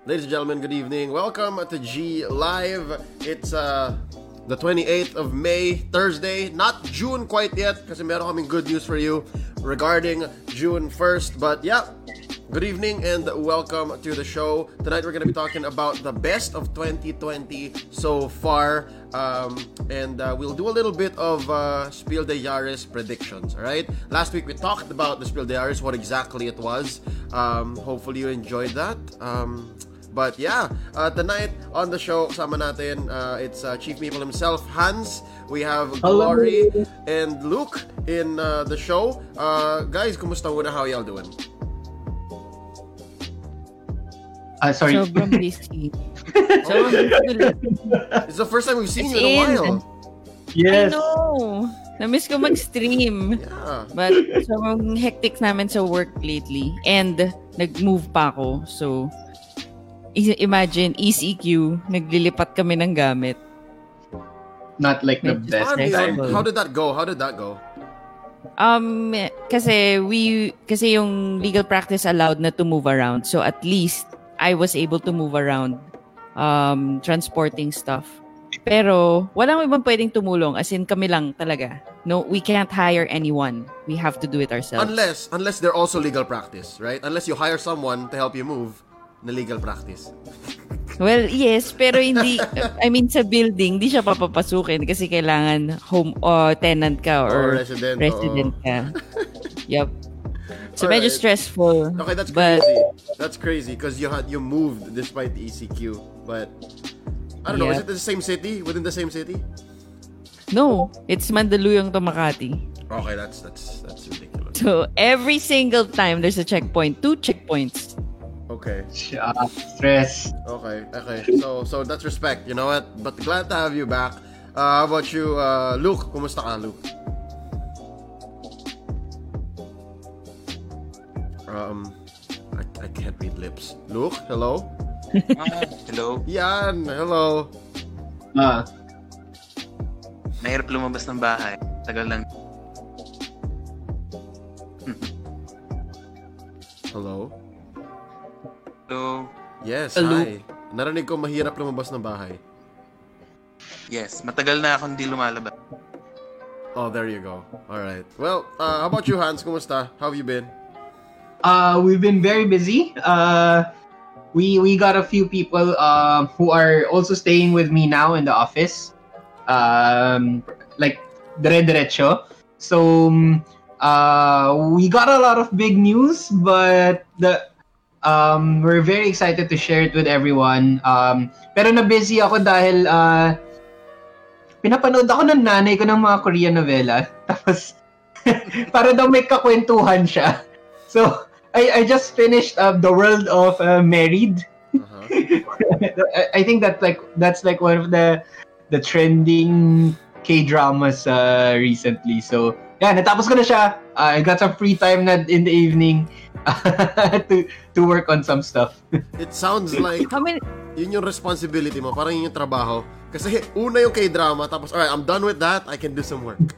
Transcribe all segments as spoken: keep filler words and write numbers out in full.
Ladies and gentlemen, good evening. Welcome to G Live. It's uh, the twenty-eighth of May, Thursday. Not June quite yet kasi meron kaming good news for you regarding June first. But yeah, good evening and welcome to the show. Tonight we're going to be talking about the best of twenty twenty so far. Um, and uh, we'll do a little bit of uh, Spiel des Jahres predictions, alright? Last week we talked about the Spiel des Jahres, what exactly it was. Um, hopefully you enjoyed that. Um, but yeah, uh, tonight on the show, kasama natin, uh, it's uh, Chief Meeple himself, Hans. We have Glory Hello. And Luke in uh, the show. Uh, guys, kumusta muna? How y'all doing? Uh, sorry. Sobrang busy. So, it's the first time we've seen it's you in a while. Yes. I know. Na-miss ko mag-stream. Yeah. But sobrang hectic namin sa work lately. And nag-move pa ako. So, imagine, E C Q, naglilipat kami ng gamit. Not like the Medyo best time. How did that go? How did that go? Um, kasi we, kasi yung legal practice allowed na to move around. So, at least, I was able to move around um, transporting stuff. Pero, walang ibang pwedeng tumulong. As in, kami lang talaga. No, we can't hire anyone. We have to do it ourselves. Unless, unless they're also legal practice, right? Unless you hire someone to help you move na legal practice. Well, yes, pero hindi, I mean, sa building, hindi siya papapasukin kasi kailangan home or tenant ka or, or resident, resident ka. Yep. So, All medyo right. stressful. Okay, that's but, crazy. That's crazy because you had you moved despite the E C Q. But I don't know, Yep. is it the same city? Within the same city? No, it's Mandaluyong to Makati. Okay, that's that's that's ridiculous. So, every single time there's a checkpoint, two checkpoints. Okay. Uh, stress. Okay, okay. So so that's respect. You know what? But glad to have you back. Uh, how about you, uh, Luke? Kumusta ka, Luke? Um, I, I can't read lips. Luke, hello? Ah, hello. Yan, hello. Ah. Mahirap lumabas ng bahay. Tagal lang. Hello? Hello. Yes, Hello. hi. Narinig ko mahirap lumabas ng bahay. Yes, matagal na akong di lumalabas. Oh, there you go. All right. Well, uh, how about you, Hans? Kumusta? How have you been? Uh, we've been very busy. Uh, we we got a few people uh, who are also staying with me now in the office. Um, like dire-diretso. So um, uh, we got a lot of big news, but the um, we're very excited to share it with everyone. Um, pero na-busy ako dahil uh, pinapanood ako ng nanay ko ng mga Korean novela. Tapos para daw may kakwentuhan siya. So I, I just finished uh, The World of uh, Married. Uh-huh. I, I think that's like that's like one of the the trending K-dramas uh, recently. So yeah, natapos ko na siya. Uh, I got some free time na in the evening uh, to to work on some stuff. It sounds like How many, yun yung responsibility mo, parang yun yung trabaho. Kasi una yung K-drama, tapos alright, I'm done with that, I can do some work.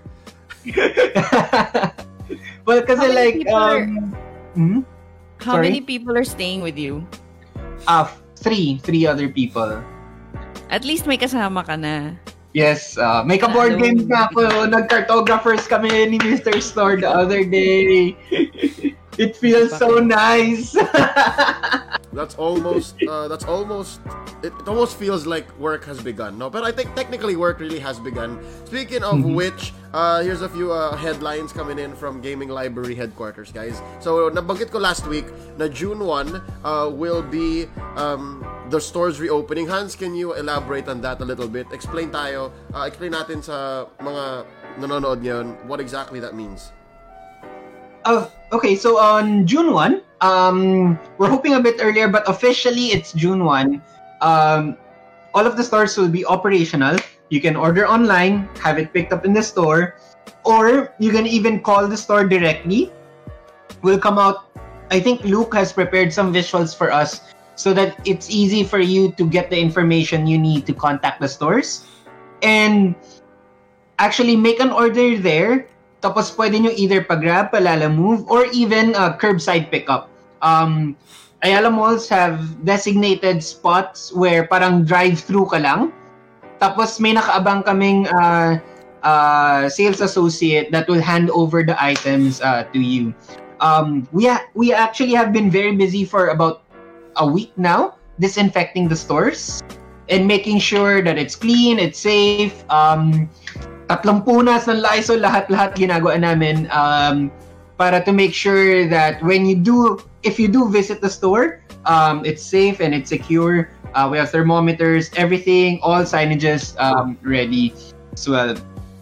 Well, kasi How many like people are- um, hmm? how Sorry? many people are staying with you? uh, three three other people. At least may kasama ka na. Yes, uh, may ka-board Hello. games na ako. Nag-cartographers kami ni Mister Store the other day. It feels so nice. That's almost, uh, that's almost, it, it almost feels like work has begun. No, but I think technically work really has begun. Speaking of Mhm. which, uh, here's a few uh, headlines coming in from Gaming Library headquarters, guys. So, nabanggit ko last week na June first uh, will be um, the store's reopening. Hans, can you elaborate on that a little bit? Explain tayo, uh, explain natin sa mga nanonood ngayon what exactly that means. Oh, okay, so on June first, um, we're hoping a bit earlier, but officially it's June first. Um, all of the stores will be operational. You can order online, have it picked up in the store, or you can even call the store directly. We'll come out. I think Luke has prepared some visuals for us so that it's easy for you to get the information you need to contact the stores. And actually make an order there. Tapos pwede nyo either pag-grab, pa-Lalamove, or even uh, curbside pickup. Um, Ayala malls have designated spots where parang drive-through ka lang. Tapos may nakaabang kaming uh, uh, sales associate that will hand over the items uh, to you. Um, we ha- we actually have been very busy for about a week now, disinfecting the stores and making sure that it's clean, it's safe. Um, tatlong punas ng Lysol, lahat-lahat ginagawa namin um, para to make sure that when you do, if you do visit the store, um, it's safe and it's secure. Uh, we have thermometers, everything, all signages um, ready as well.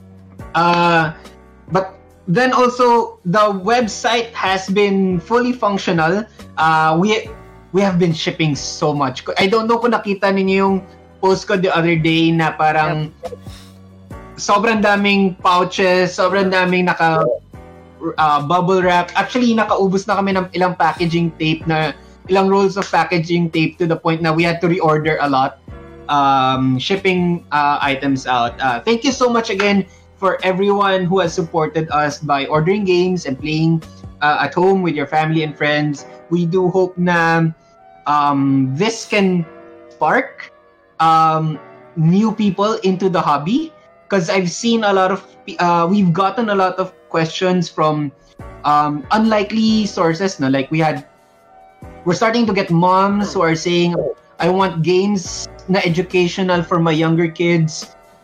Uh, but then also, the website has been fully functional. Uh, we we have been shipping so much. I don't know kung nakita ninyo yung post ko the other day na parang sobrang daming pouches, sobrang daming naka uh, bubble wrap. Actually, nakaubos na kami ng ilang packaging tape na ilang rolls of packaging tape to the point na we had to reorder a lot um, shipping uh, items out. Uh, thank you so much again for everyone who has supported us by ordering games and playing uh, at home with your family and friends. We do hope na um, this can spark um, new people into the hobby, because I've seen a lot of uh, we've gotten a lot of questions from um, unlikely sources. No, like we had we're starting to get moms who are saying, I want games na educational for my younger kids.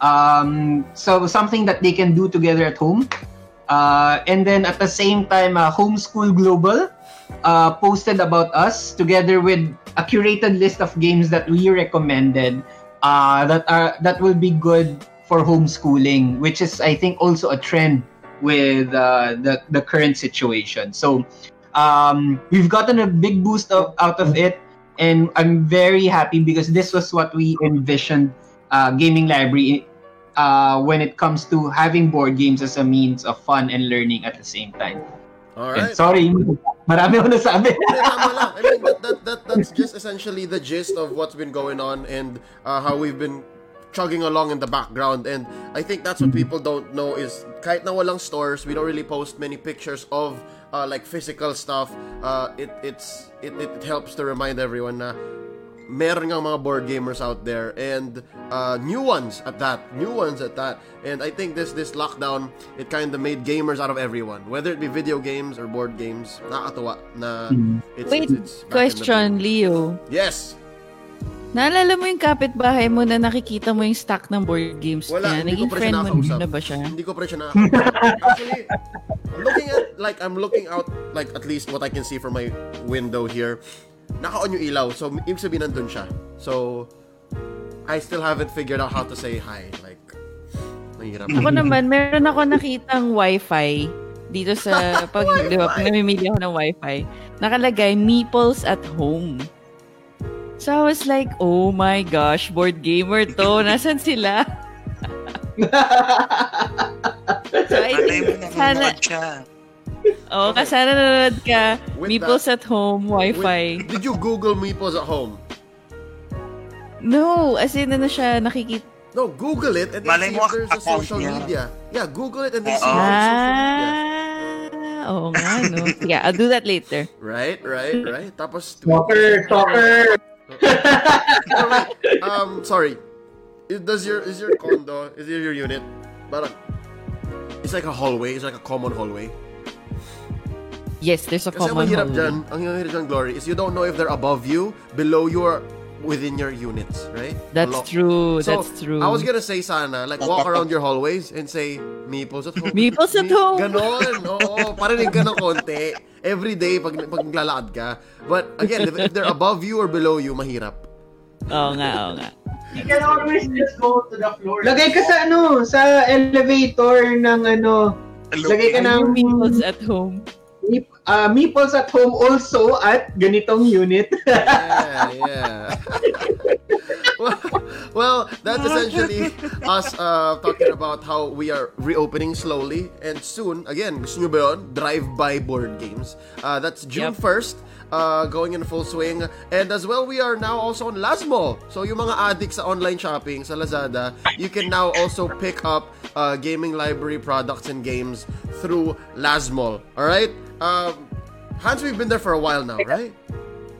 Um, so something that they can do together at home. Uh, and then at the same time, uh, Homeschool Global uh, posted about us together with a curated list of games that we recommended uh, that are that will be good for homeschooling, which is, I think, also a trend with uh, the, the current situation. So um, we've gotten a big boost of, out of it, and I'm very happy because this was what we envisioned uh, Gaming Library uh, when it comes to having board games as a means of fun and learning at the same time. All right. And sorry, marami ako nasabi. I mean, that, that, that, that's just essentially the gist of what's been going on and uh, how we've been chugging along in the background. And I think that's what people don't know is kahit na walang stores, we don't really post many pictures of uh, like physical stuff. Uh, it it's it, it helps to remind everyone na meron nga mga board gamers out there and uh, new ones at that, new ones at that. And I think this this lockdown, it kind of made gamers out of everyone, whether it be video games or board games. Nakakatuwa na it's, Wait, it's, it's question, Leo. Yes. Naalala mo yung kapitbahay mo na nakikita mo yung stock ng board games Wala, niya? hindi Naging ko pa rin friend siya mo nakakausap. na ba siya? Hindi ko pa rin siya nakakausap. Actually, looking at, like, I'm looking out, like, at least what I can see from my window here, naka-on yung ilaw. So, ibig sabihin nandun siya. So, I still haven't figured out how to say hi. Like, mahirap. Ako naman, meron ako nakitang wifi dito sa, pag, di ba, pag namimili ako ng wifi, nakalagay, Meeples at home. So I was like, oh my gosh, board gamer to. Nasaan sila? So I think, sana, oh, sana nanonood ka. With Meeples that- at home, wifi. Wait, did you Google Meeples at home? No, as in, ano siya, nakikita. No, Google it and then Malay see mo if there's a account social niya. media. Yeah, Google it and then see Oo. if there's social media. Ah, oo nga, no. Yeah, I'll do that later. Right, right, right. Tapos, Stalker, stalker. Oh, wait. Um, sorry. Is, does your is your condo is it your unit? But it's like a hallway. It's like a common hallway. Yes, there's a Kasi ang common mahirap hallway. dyan, ang mahirap dyan, Glory, is you don't know if they're above you, below you, or within your units, right? That's Below. true, So, that's true. I was gonna say sana, like walk around your hallways and say, Meeples at home. Meeples at Me- home. Ganon, oo. Parinig ka ng konti. Every day, pag, pag naglalakad ka. But again, if, if they're above you or below you, mahirap. Oo nga, oo nga. You can always just go to the floor. Lagay ka sa ano, sa elevator ng ano. Lagay ka ng Meeples at home. Meep, uh, Meeples at home also at ganitong unit. Yeah, yeah. well, well, that's essentially us uh, talking about how we are reopening slowly and soon. Again, gusto nyo ba yun? Drive-by board games. Uh, that's June Yep. first. Uh, going in full swing. And as well, we are now also on Lazmo. So yung mga addicts sa online shopping, sa Lazada, you can now also pick up uh, gaming library products and games through Lazmo. Alright? Um, Hans, we've been there for a while now, right?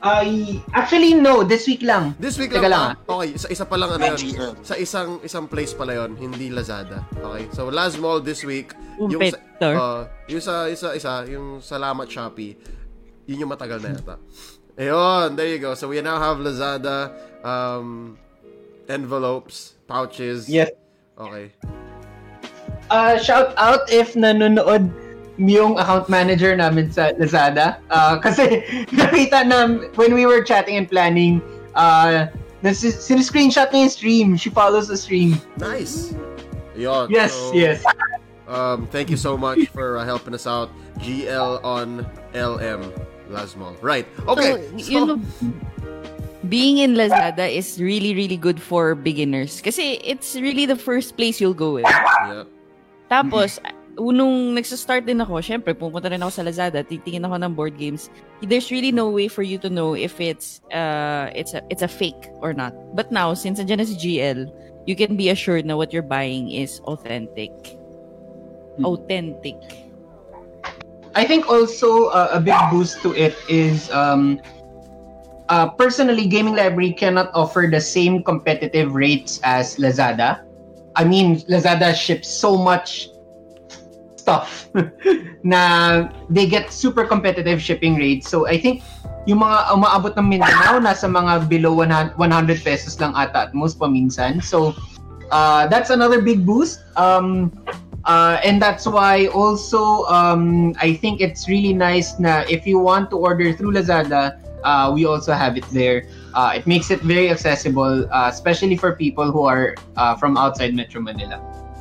I actually no, this week lang. This week Teka lang, lang, ah. Okay, isa, isa pa lang ano yun. G L. Sa isang isang place pala yun, hindi Lazada. Okay, so Laz Mall this week. Yung sa, Competitor. uh, yung sa isa isa, yung Salamat Shopee, yun yung matagal na yata. Ayun, there you go. So we now have Lazada um, envelopes, pouches. Yes. Okay. Uh, shout out if nanonood yung account manager namin sa Lazada. Uh, kasi nakita na when we were chatting and planning, uh, nasi- sin-screenshot niya yung stream. She follows the stream. Nice. Ayun. Yes, so, yes. Um, thank you so much for uh, helping us out. G L on L M. Lazmall. Right. Okay. So, you know, being in Lazada is really, really good for beginners. Kasi it's really the first place you'll go with. Yeah. Tapos, nung nagsa-start din ako, syempre, pumunta rin ako sa Lazada, titingin ako ng board games. There's really no way for you to know if it's uh it's a it's a fake or not. But now, since andyan na si G L, you can be assured na what you're buying is authentic. Authentic. I think also uh, a big boost to it is um, uh, personally, Gaming Library cannot offer the same competitive rates as Lazada. I mean, Lazada ships so much stuff na they get super competitive shipping rates. So I think yung mga umaabot ng Mindanao nasa mga below one hundred pesos lang ata at most paminsan. So uh, that's another big boost. Um, uh, and that's why also um, I think it's really nice na if you want to order through Lazada, uh, we also have it there. Uh, it makes it very accessible, uh, especially for people who are uh, from outside Metro Manila.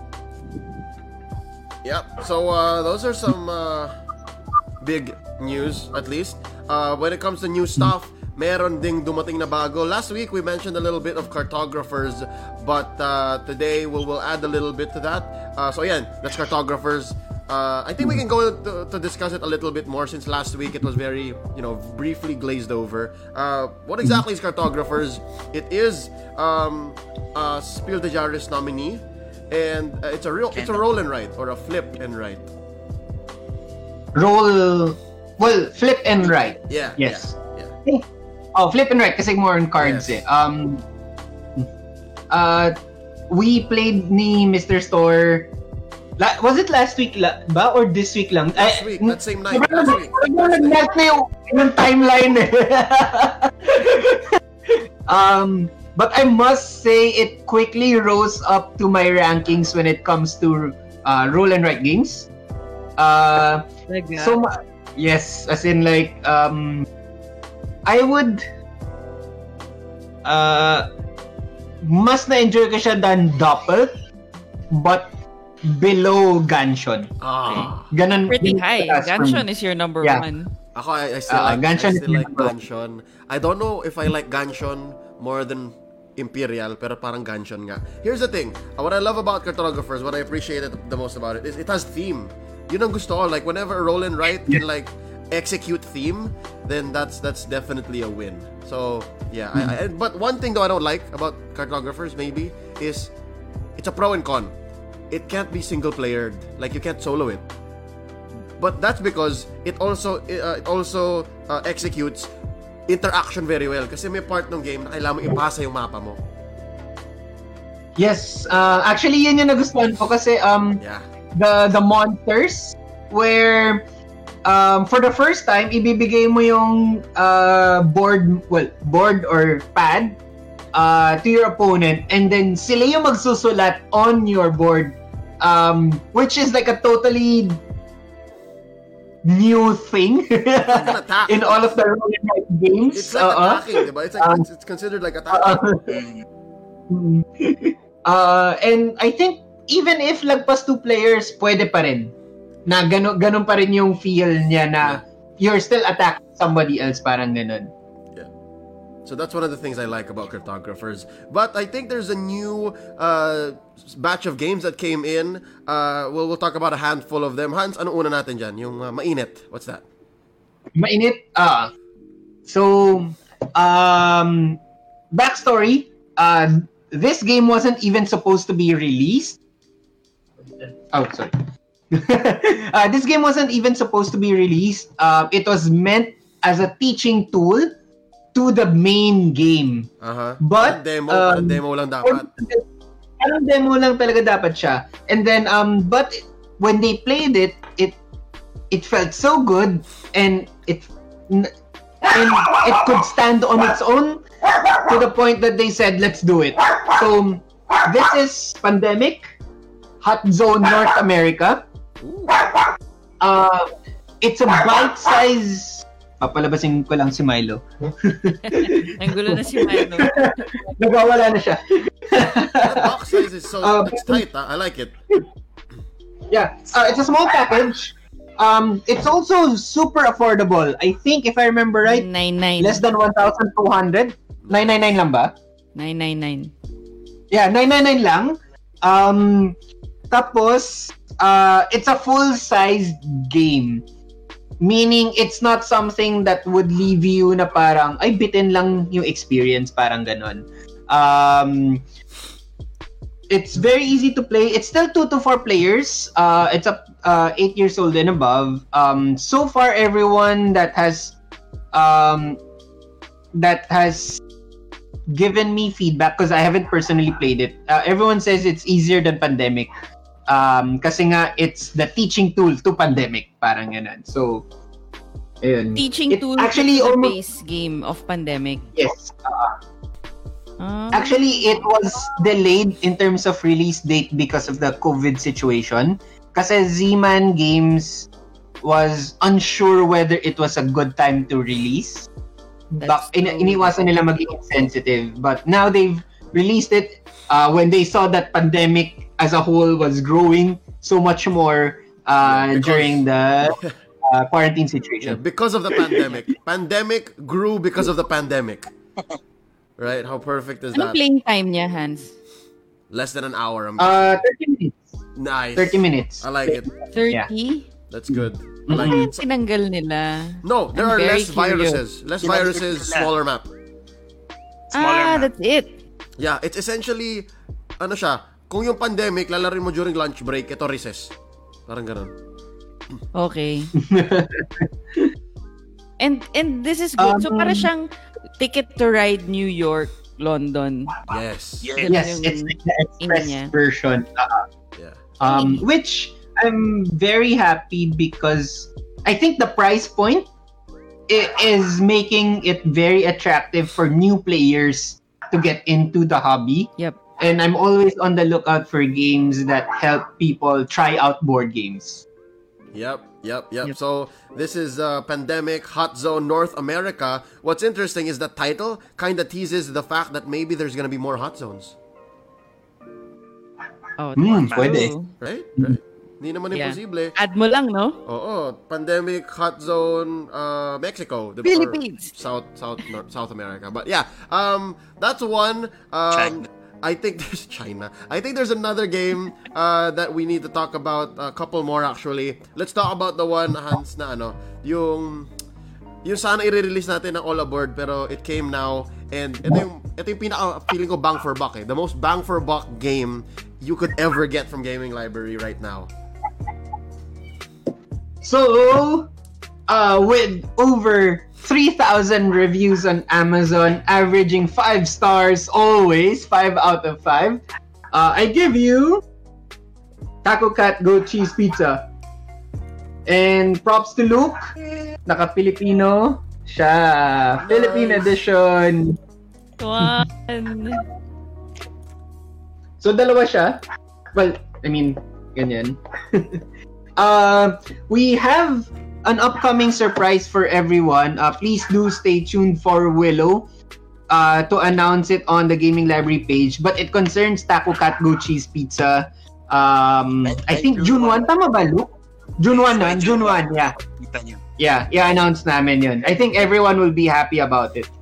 Yep. So uh, those are some uh, big news, at least. Uh, when it comes to new stuff, meron ding dumating na bago. Last week we mentioned a little bit of cartographers, but uh, today we'll, we'll add a little bit to that. Uh, so yeah, that's cartographers. Uh, I think we can go to, to discuss it a little bit more since last week it was very, you know, briefly glazed over. Uh, what exactly is cartographers? It is um, a Spiel des Jahres nominee, and uh, it's a real, it's a roll and write or a flip and write. Roll, well, flip and write. Yeah. Yes. Yeah. yeah. Oh, flip and write kasi more on cards Yes. eh. Um, uh, we played ni Mister Store. La- was it last week la- ba or this week lang? Last Ay, week, that same night, sobrang last week. sobrang nag-melt na yung, yung timeline eh. um, but I must say it quickly rose up to my rankings when it comes to uh, roll and write games. Uh, Like that. so ma- yes, as in like um, I would uh, mas na-enjoy ko siya than Doppel, but below Ganshon. Ah. Ganon. Pretty ganon high. kataas for Ganshon me. is your number Yeah. one. Ako, I, I still Uh, like, Ganshon I is still like number one. Ganshon. I don't know if I like Ganshon more than Imperial, pero parang Ganshon nga. Here's the thing. Uh, what I love about cartographers, what I appreciate it the most about it, is it has theme. Yun ang gusto ko. Like, whenever a roll and write can, like, execute theme, then that's that's definitely a win. So, yeah. I, I, but one thing, though, I don't like about cartographers, maybe, is it's a pro and con. It can't be single-playered. Like, you can't solo it. But that's because it also uh, it also uh, executes interaction very well. Kasi may part ng game na kailangan mo ipasa yung mapa mo. Yes, uh, actually yun yung nagustuhan ko kasi um Yeah. the the monsters where um for the first time ibibigay mo yung uh board well board or pad uh to your opponent and then sila yung magsusulat on your board, um which is like a totally new thing an attack. in all of the roll and write games. It's like Uh-uh. attacking, diba? It's like Um, it's, it's considered like attacking. uh, and I think even if lagpas two players, pwede pa rin. Na gano, ganun pa rin yung feel niya na you're still attacking somebody else, parang ganun. Yeah. So that's one of the things I like about cartographers. But I think there's a new uh, batch of games that came in. Uh, we'll, we'll talk about a handful of them. Hans, ano una natin dyan? Yung uh, mainit. What's that? Mainit. Ah. So, um, backstory. Uh, this game wasn't even supposed to be released. Oh, sorry. uh, this game wasn't even supposed to be released. Uh, it was meant as a teaching tool to the main game. Uh-huh. But, Parang demo, um, parang demo lang dapat. Parang demo lang talaga dapat siya. And then, um, but when they played it, it it felt so good, and it and it could stand on its own to the point that they said, let's do it. So, this is Pandemic, Hot Zone North America. Uh, it's a bite-size... Papalabasin ko lang si Milo. Ang gulo na si Milo. Nagwawala na siya. That box size is so Uh, it's tight. Huh? I like it. Yeah, uh, it's a small package. Um, it's also super affordable. I think, if I remember right, nine nine less than one thousand two hundred. nine ninety-nine lang ba? nine nine nine Yeah, nine ninety-nine lang. Um, tapos, uh, it's a full-sized game. Meaning, it's not something that would leave you na parang, ay, bitin lang yung experience, parang ganon. Um, it's very easy to play. It's still two to four players. Uh, it's up uh, eight years old and above. Um, so far, everyone that has um, that has given me feedback, because I haven't personally played it. Uh, everyone says it's easier than Pandemic. Um, kasi nga, it's the teaching tool to Pandemic. Parang ganun. So, ayun. Teaching It tool actually to the almost- base game of Pandemic. Yes. Uh, Ah. Actually, it was delayed in terms of release date because of the COVID situation. Kasi Z-Man Games was unsure whether it was a good time to release. That's Ba- in- true. iniwasan nila maging sensitive. But now they've released it uh, when they saw that Pandemic as a whole was growing so much more uh, Yeah, because- during the uh, quarantine Yeah, situation. because of the pandemic. Pandemic grew because of the pandemic. Right? How perfect is Anong that? playing time niya, Hans? Less than an hour. I'm Uh, thirty minutes. nice. thirty minutes. I like it. thirty? That's good. I like Ano it. tinanggal nila? No, there I'm are very less curious. viruses. Less Sinabi viruses, nila. smaller map. Smaller ah, map. that's it. Yeah, it's essentially, ano siya, kung yung pandemic, lalarin mo during lunch break, ito recess. Parang ganun. Okay. and and this is good. so Um, para siyang Ticket to Ride New York, London. Yes. Yes. Yes, Yung it's like the express niya. version. Uh, Yeah. um, which I'm very happy because I think the price point i- is making it very attractive for new players to get into the hobby. Yep. And I'm always on the lookout for games that help people try out board games. Yep, yep, yep. Yep. So this is uh, Pandemic Hot Zone North America. What's interesting is the title kind of teases the fact that maybe there's gonna be more hot zones, Oh, Hmm, that's pwede. true. right? Right. Hindi naman Yeah. imposible. Add mo lang, no? Oo, Pandemic Hot Zone uh, Mexico, the Philippines. South South Nor- South America. But yeah, um, that's one. Um, China. I think there's China. I think there's another game uh, that we need to talk about. A couple more actually. Let's talk about the one, Hans, na ano, yung yung sana i-release natin ng All Aboard pero it came now, and ito yung ito yung pinaka feeling ko bang for buck eh. The most bang for buck game you could ever get from Gaming Library right now. So, uh, with over three thousand reviews on Amazon, averaging five stars always, five out of five, uh, I give you Taco Cat Goat Cheese Pizza. And props to Luke, naka-Filipino siya. Philippine Nice. edition. One. So, dalawa siya. Well, I mean, ganyan. uh, we have an upcoming surprise for everyone. Uh, please do stay tuned for Willow uh, to announce it on the Gaming Library page. But it concerns Taco Cat Goat Cheese Pizza. Um, I think June first. Tama ba, Luke? June first, no? June first, yeah. Kita niyo. Yeah, yeah, announce namin yun. I think everyone will be happy about it.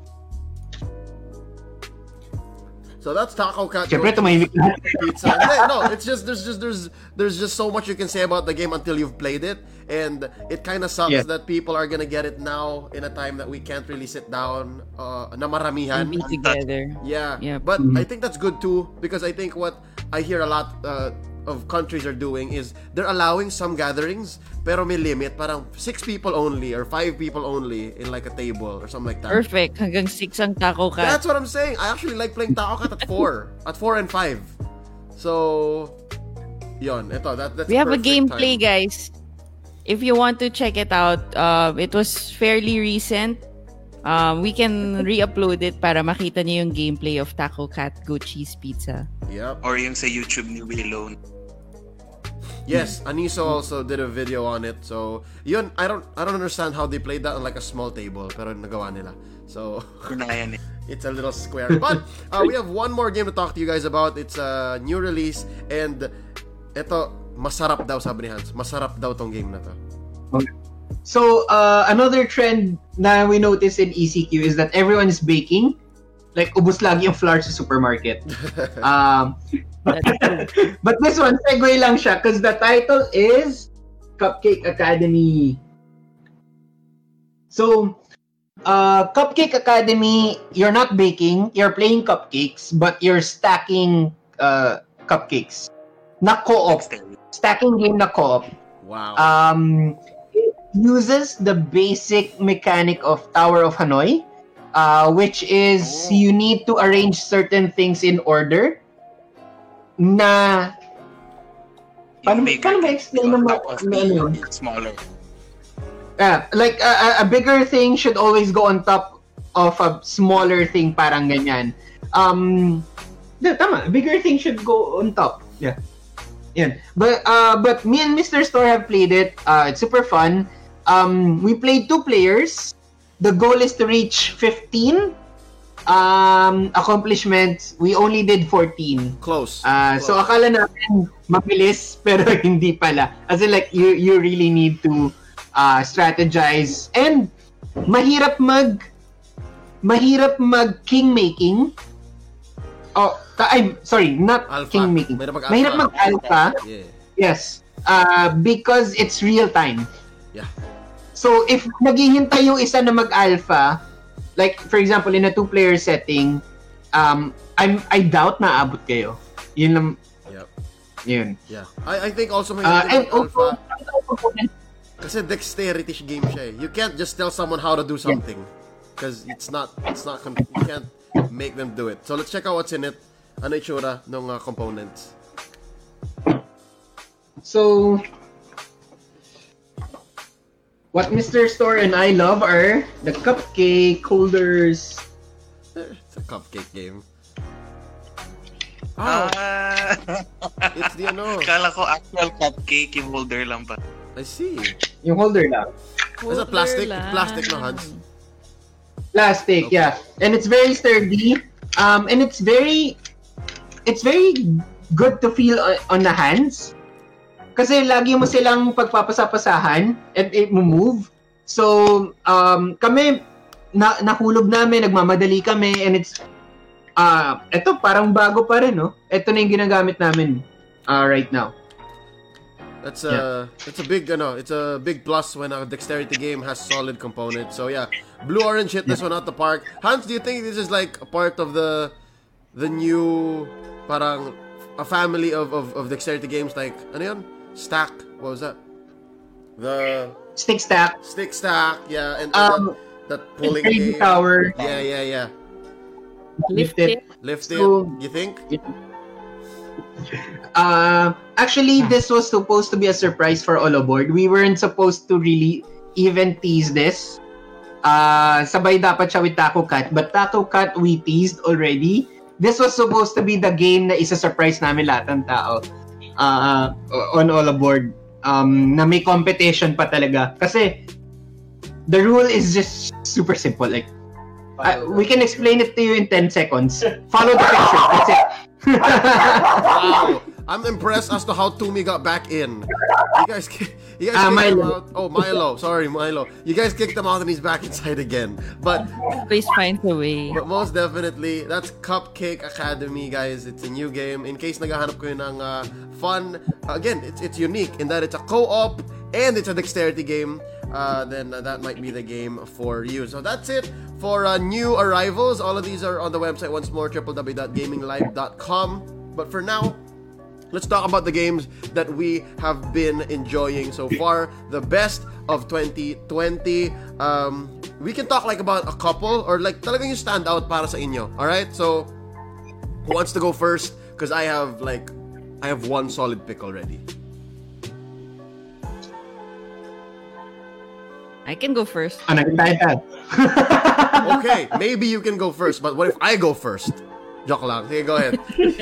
So that's Taco Cat Siyempre, Goat tumahimik na. Pizza. Hindi, no, it's just there's just there's there's just so much you can say about the game until you've played it, and it kind of sucks Yeah. that people are gonna get it now in a time that we can't really sit down uh, na maramihan. Be together. Yeah, Yep. but Mhm. I think that's good too because I think what I hear a lot uh, of countries are doing is they're allowing some gatherings, pero may limit, parang six people only or five people only in like a table or something like that. Perfect. Hanggang six ang Taco Cat. That's what I'm saying. I actually like playing Taco Cat at four. At four and five. So, yon. Ito, that, that's We have a perfect gameplay, time. guys. If you want to check it out, uh, it was fairly recent. Um, we can re-upload it para makita niyo yung gameplay of Taco Cat Go Cheese Pizza. Yep. Or yung sa YouTube ni Willow. Yes, Aniso also did a video on it. So, yun, I don't I don't understand how they played that on like a small table, pero nagawa nila. So, Kunayan eh. it's a little square. But uh, we have one more game to talk to you guys about. It's a new release and eto, masarap daw sabi ni Hans. Masarap daw tong game na to. Okay. So, uh, another trend na we notice in E C Q is that everyone is baking. Like, ubus lagi yung flour sa supermarket. um, but this one, segue lang siya because the title is Cupcake Academy. So, uh, Cupcake Academy, you're not baking, you're playing cupcakes, but you're stacking uh, cupcakes. Na co-op. Stacking game na co-op. Wow. Um, it uses the basic mechanic of Tower of Hanoi, uh, which is Oh. you need to arrange certain things in order. Na Paano- Yung paano ba bigger explain thing on naman- top of ano yun? the smaller. uh, like a, a- a bigger thing should always go on top of a smaller thing, parang ganyan. Um, yeah, tama. A bigger thing should go on top. Yeah. Yeah. But uh, but me and Mister Store have played it. Uh, it's super fun. Um, we played two players. The goal is to reach fifteen. Um, accomplishments, we only did fourteen. Close. Uh, so Close. akala natin mabilis pero hindi pala. As in like you you really need to uh, strategize and mahirap mag mahirap mag king making. Oh, ka- I'm sorry, not Alpha. king making. Mahirap mag-alpha. Mahirap mag alpha. Yeah. Yes. Uh, because it's real time. Yeah. So if naghihintay yung isa na mag-alpha, like for example in a two-player setting, um, I'm I doubt na abot kayo. Yun lang. Yep. Yun. Yeah. I I think also may Uh, and alpha also, kasi dexterity game siya eh. You can't just tell someone how to do something because it's not it's not com- you can't make them do it. So let's check out what's in it. Ano itsura ng uh, components? so what Mister Store and I love are the cupcake holders. It's a cupcake game. Oh, Ah! it's the ano. Kala ko actual cupcake, yung holder lang pa. I see. Yung holder lang. It's a plastic, plastic no, Hans. Plastic, Okay. yeah. And it's very sturdy. Um, and it's very, it's very good to feel on, on the hands. Kasi lagi mo silang pagpapasapasahan and it mo move. So, um, kami, na, nahulog namin, nagmamadali kami, and it's, uh, eto, parang bago pa rin, no? Ito na yung ginagamit namin uh, right now. That's a it's a big ano, it's a big plus when a dexterity game has solid components. So yeah, blue orange hit this one out the park. Hans, do you think this is like a part of the the new parang a family of of, of dexterity games like ano yun? Stack. What was that? The Stick stack, stick stack, yeah, and, and Um, that, that pulling Crazy game. Tower, Yeah, yeah, yeah. Lift it. Lift So- it. You think? Uh, actually, this was supposed to be a surprise for all aboard. We weren't supposed to really even tease this. Uh, sabay dapat siya with Taco Cat, but Taco Cat we teased already. This was supposed to be the game na isa-surprise namin lahat ng tao uh, on all aboard. Um, na may competition pa talaga. Kasi the rule is just super simple. Like, uh, we can explain it to you in ten seconds. Follow the picture. That's it. Wow, I'm impressed as to how Toomey got back in. You guys, ki- you guys Ah, kicked him Milo. out. Oh, Milo. Sorry, Milo. You guys kicked him out and he's back inside again. But, Always finds a way. but most definitely, that's Cupcake Academy, guys. It's a new game. In case naghahanap kayo ng uh, fun, again, it's it's unique in that it's a co-op and it's a dexterity game. Uh, then uh, that might be the game for you. So that's it for uh, new arrivals. All of these are on the website once more, w w w dot gaming live dot com. But for now, let's talk about the games that we have been enjoying so far. The best of twenty twenty. Um, we can talk like about a couple or like talagang yung stand out para sa inyo. Alright? So, who wants to go first? Because I have like, I have one solid pick already. I can go first. Ah, nagtayo ka. Okay, maybe you can go first, but what if I go first? Joke lang. Sige, go ahead.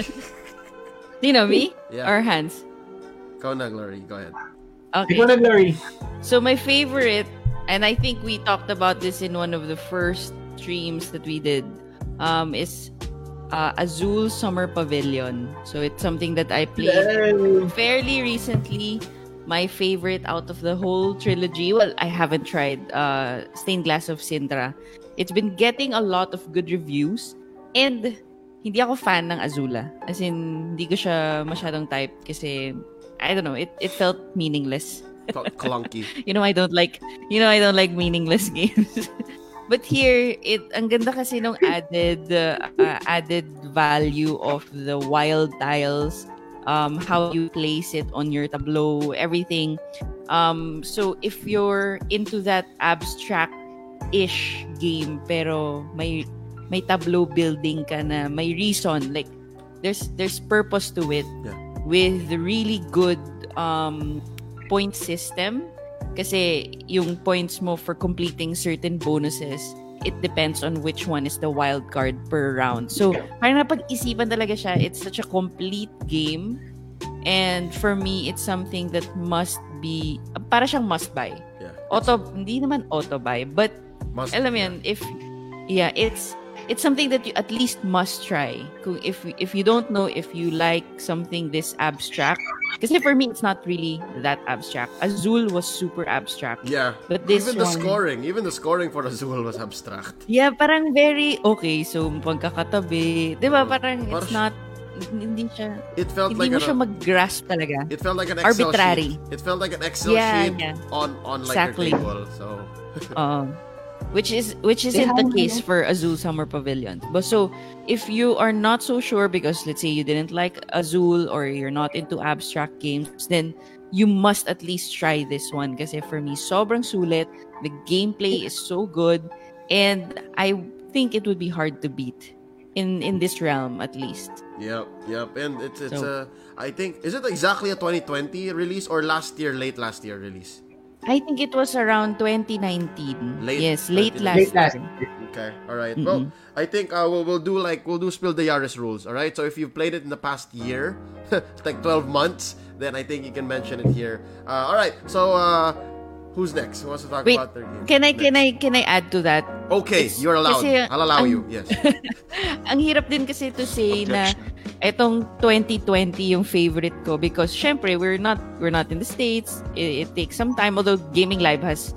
Do you know me? Yeah. Or Hans? Go na, Glory. Go ahead. Okay. Ikaw na, Glory. So my favorite, and I think we talked about this in one of the first streams that we did, um, is uh, Azul Summer Pavilion. So it's something that I played Yay. fairly recently. My favorite out of the whole trilogy. Well, I haven't tried uh, Stained Glass of Sintra. It's been getting a lot of good reviews. And hindi ako fan ng Azula. As in, hindi ko siya masyadong type kasi, I don't know, it, it felt meaningless. Felt clunky. You know, I don't like, you know, I don't like meaningless games. But here, it ang ganda kasi nung added, uh, uh, added value of the wild tiles, um, how you place it on your tableau, everything. Um, so if you're into that abstract-ish game, pero may may tableau building ka na, may reason, like there's there's purpose to it, Yeah. with the really good um, point system. Kasi yung points mo for completing certain bonuses, it depends on which one is the wild card per round. So, parang napag-isipan talaga siya. It's such a complete game. And for me, it's something that must be, para siyang must buy. Yeah. Auto, hindi naman auto buy, but Must, alam mo yun, if, yeah, it's, it's something that you at least must try. Kung if, if you don't know if you like something this abstract, kasi for me, it's not really that abstract. Azul was super abstract. Yeah. But this even the one- scoring, even the scoring for Azul was abstract. Yeah, parang very, okay, so pagkakatabi, di ba, parang it's Parang- not, hindi siya, It felt hindi like mo an, siya mag-grasp talaga. it felt like an Excel arbitrary. sheet. It felt like an Excel Yeah, sheet yeah. on on like Exactly. your table. So Um, which is which isn't the case for Azul Summer Pavilion. But so if you are not so sure because let's say you didn't like Azul or you're not into abstract games, then you must at least try this one. Kasi for me, sobrang sulit. The gameplay is so good, and I think it would be hard to beat in in this realm at least. Yep, yep. And it's it's So- uh I think is it exactly a twenty twenty release or last year, late last year release? I think it was around twenty nineteen. Late yes, late twenty last Late last year. Okay, all right. Well, I think uh, we'll we'll do like we'll do spill the Yaris rules. All right. So if you've played it in the past year, it's like twelve months, then I think you can mention it here. Uh, all right. So uh, who's next? Who wants to talk Wait, about their game? can I can I can I add to that? Okay, It's- you're allowed. kasi I'll allow ang- you. Yes. Ang hirap din kasi to say na etong twenty twenty yung favorite ko because syempre we're not we're not in the States. It, it takes some time, although Gaming Live has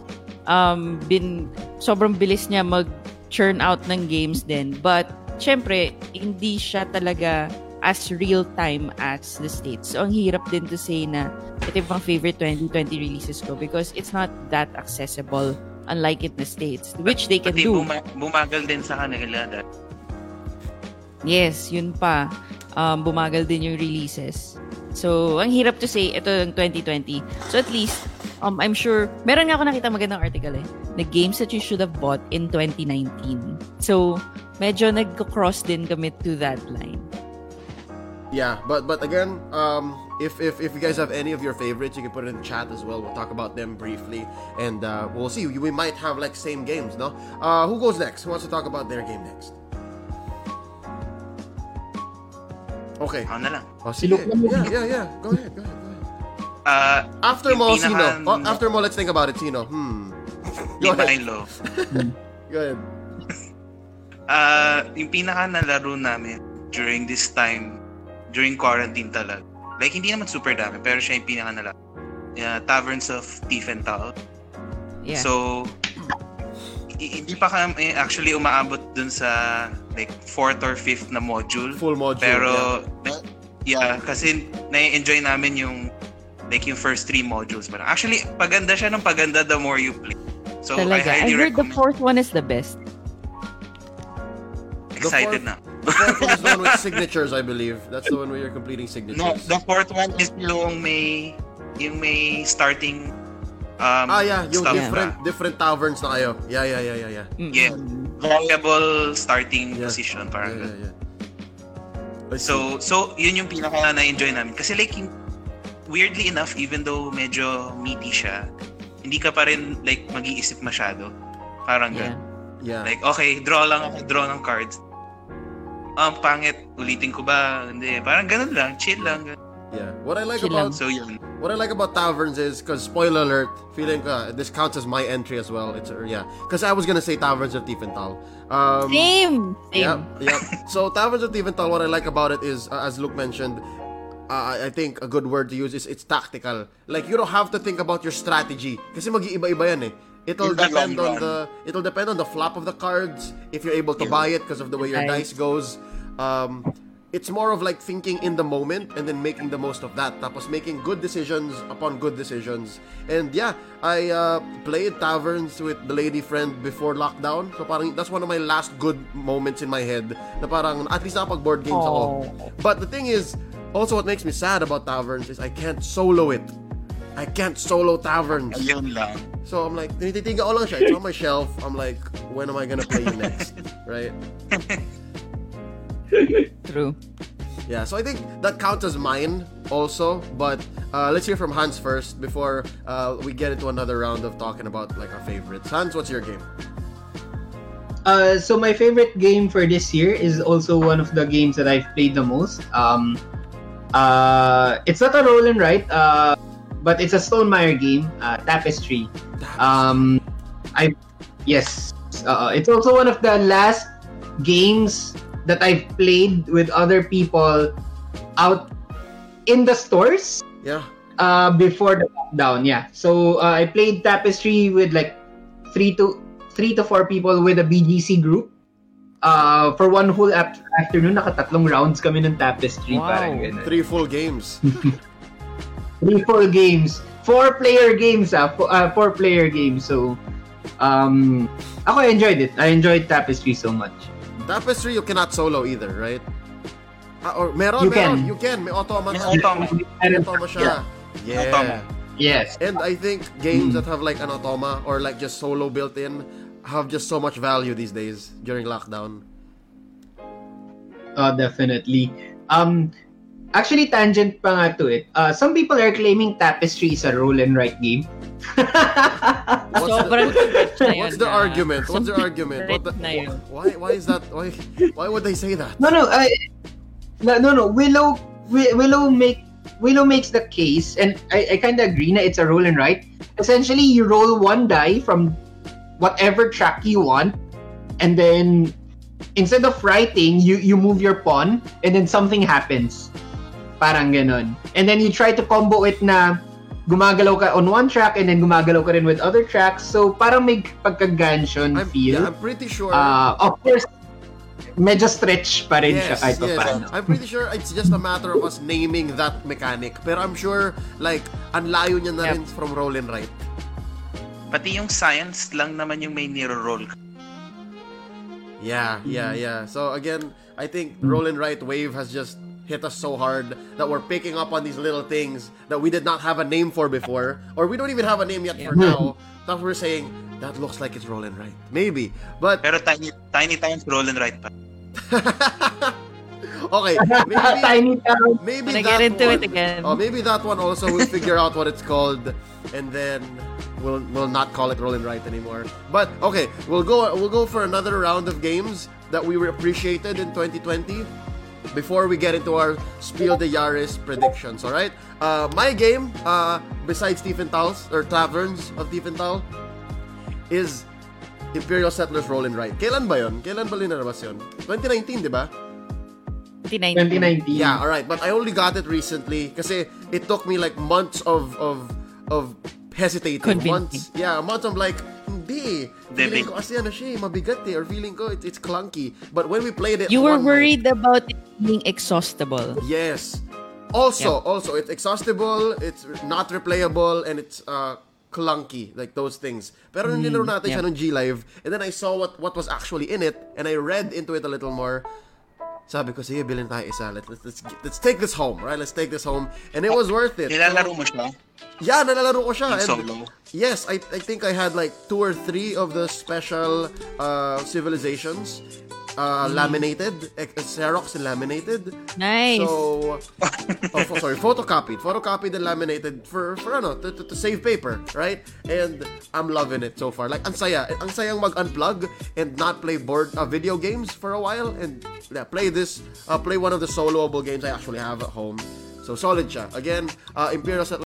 um been sobrang bilis niya mag churn out ng games din, but syempre hindi siya talaga as real time as the States. So ang hirap din to say na ito yung pang favorite twenty twenty releases ko because it's not that accessible unlike in the States, which they can Pati do. buma- bumagal din sa kanila. That, Yes, yun pa. Um, bumagal din yung releases. So, ang hirap to say, ito yung twenty twenty. So, at least, um, I'm sure, meron nga ako nakita magandang article eh, na games that you should have bought in twenty nineteen. So, medyo nag-cross din kami to that line. Yeah, but but again, um, if if if you guys have any of your favorites, you can put it in the chat as well. We'll talk about them briefly, and uh, we'll see. We might have like same games, no? Uh, who goes next? Who wants to talk about their game next? Okay. ako na lang. Oh, sige. Silok lang Yeah, yeah, yeah. Go ahead, go ahead, go ahead. Uh, After yung mo, pinaka- sino? Oh, after mo, let's think about it. Sino? Hmm. ni Go ahead. Milo. Go ahead. Uh, yung pinaka nalaro namin during this time, during quarantine talaga. Like, hindi naman super dami, pero siya yung pinaka nalaro. Uh, Taverns of Tiefenthal. Yeah. So, i- hindi pa kami actually umaabot dun sa like fourth or fifth na module. Full module. Pero, yeah, kasi na-enjoy namin yung like yung first three modules. But actually, paganda siya ng paganda the more you play. So, Talaga. I I highly heard the recommend. fourth one is the best. Excited The na. The fourth one is the one with signatures, I believe. That's the one where you're completing signatures. No, the fourth one is yung may yung may starting um Ah, yeah, yung stuff different na. different taverns na kayo. Yeah, yeah, yeah, yeah, yeah. Yeah. Variable starting Yeah. position parang Yeah, ganun. yeah, yeah. I see. So, so yun yung pinaka na-enjoy namin. Kasi like, yung- weirdly enough, even though medyo meaty siya, hindi ka pa rin like mag-iisip masyado. Parang Yeah. ganun. yeah. Like, okay, draw lang ako, draw ng cards. Um, pangit, ulitin ko ba? Hindi, parang ganun lang, chill lang. Ganun. Yeah. What I like Chill about lang. So, yun. what I like about taverns is because spoiler alert, feeling uh, this counts as my entry as well. It's uh, yeah, because I was gonna say Taverns of Tiefenthal. Um, Same. Same. Yep, yep. So Taverns of Tiefenthal, what I like about it is, uh, as Luke mentioned, uh, I think a good word to use is it's tactical. Like you don't have to think about your strategy kasi mag-iiba-iba yan eh. It'll In the depend long on run. the it'll depend on the flop of the cards if you're able to Yeah. buy it because of the way your Nice. dice goes. Um, it's more of like thinking in the moment and then making the most of that. Tapos making good decisions upon good decisions. And yeah, I uh, played Taverns with the lady friend before lockdown. So parang that's one of my last good moments in my head. Na parang at least nakapag board games ako. But the thing is, also what makes me sad about Taverns is I can't solo it. I can't solo Taverns. Ayun lang. So I'm like, tinititiga ko lang siya. It's on my shelf. I'm like, when am I gonna play you next? Right? True. Yeah, so I think that counts as mine also. But uh, let's hear from Hans first before uh, we get into another round of talking about like our favorites. Hans, what's your game? Uh, so my favorite game for this year is also one of the games that I've played the most. Um, uh, it's not a roll and write, uh, but it's a Stonemaier game, uh, Tapestry. Um, I yes, uh, it's also one of the last games that I've played with other people out in the stores Yeah. uh, before the lockdown. Yeah, so uh, I played Tapestry with like three to three to four people with a B G C group. Uh, for one whole ap- afternoon, nakatatlong rounds kami ng Tapestry. Wow. Parang ganun. Three full games. Three full games. Four player games, ah. Four, uh, four player games. So, um, ako I enjoyed it. I enjoyed Tapestry so much. Tapestry, you cannot solo either, right? Ah, or meron, You meron. can. You can. May automa. May automa. May automa siya. Yeah. Automa. Yes. And I think games that have like an automa or like just solo built in have just so much value these days during lockdown. Oh, definitely. Um, actually, tangent pa nga to it. Uh, some people are claiming Tapestry is a roll and write game. What's Sobrang the, bet na yun what's the na. argument? What's the argument? What the, Bet na yun. why why is that? Why why would they say that? No, no, I, no, no, no. Willow, Wi- Willow make Willow makes the case, and I, I kind of agree. Na it's a roll and write. Essentially, you roll one die from whatever track you want, and then instead of writing, you you move your pawn, and then something happens. Parang ganon. And then you try to combo it na gumagalaw ka on one track and then gumagalaw ka rin with other tracks. So parang may pagka-gansyon I'm, feel. yeah, I'm pretty sure. Uh, of course, medyo stretch pa rin siya yes, kahit yes. paano. I'm pretty sure it's just a matter of us naming that mechanic. Pero I'm sure, like, ang layo niya na Yep. rin from roll and write. Pati yung science lang naman yung may niro-roll. Yeah, yeah, yeah. So again, I think roll and write wave has just hit us so hard that we're picking up on these little things that we did not have a name for before, or we don't even have a name yet for now. That we're saying that looks like it's roll and write, maybe, but Pero tiny, tiny times roll and write pa. okay, maybe Tiny town. maybe Wanna that get into one, it again. Oh, maybe that one also we'll figure out what it's called, and then we'll we'll not call it roll and write anymore. But okay, we'll go we'll go for another round of games that we appreciated in twenty twenty. Before we get into our Spiel des Jahres predictions, all right? Uh, my game, uh, besides Tiefenthal's or Taverns of Tiefenthal, is Imperial Settlers Roll and Write. Kailan ba yun? Kailan ba linarabas yun? twenty nineteen, di ba? twenty nineteen. twenty nineteen. Yeah, all right. But I only got it recently kasi it took me like months of of of hesitating. Convincing. Months. Yeah, months of like, hindi. Feeling Debate. ko kasi ano siya, eh, mabigat eh. Or feeling ko it's, it's clunky. But when we played it, You were one worried about it being exhaustible. night- yes. Also, also, it's exhaustible, it's not replayable, and it's uh clunky, like those things. Pero nung nilaro natin yeah. siya ng G Live, and then I saw what what was actually in it, and I read into it a little more. sabi ko, sige, bilhin tayo isa. Let, let's, let's, let's take this home, right? Let's take this home. And it was worth it. Nilalaro mo siya? Yeah, nalalaro ko siya. Yung And solo? yes, I I think I had like two or three of the special uh, civilizations uh, laminated, eh, Xerox and laminated. Nice. So, oh, fo- sorry, photocopied, photocopied and laminated for for ano to, to, to save paper, right? And I'm loving it so far. Like, ang saya, ang sayang mag-unplug and not play board uh, video games for a while and yeah, play this, uh, play one of the soloable games I actually have at home. So solid siya. Again, uh, Imperial Settlers.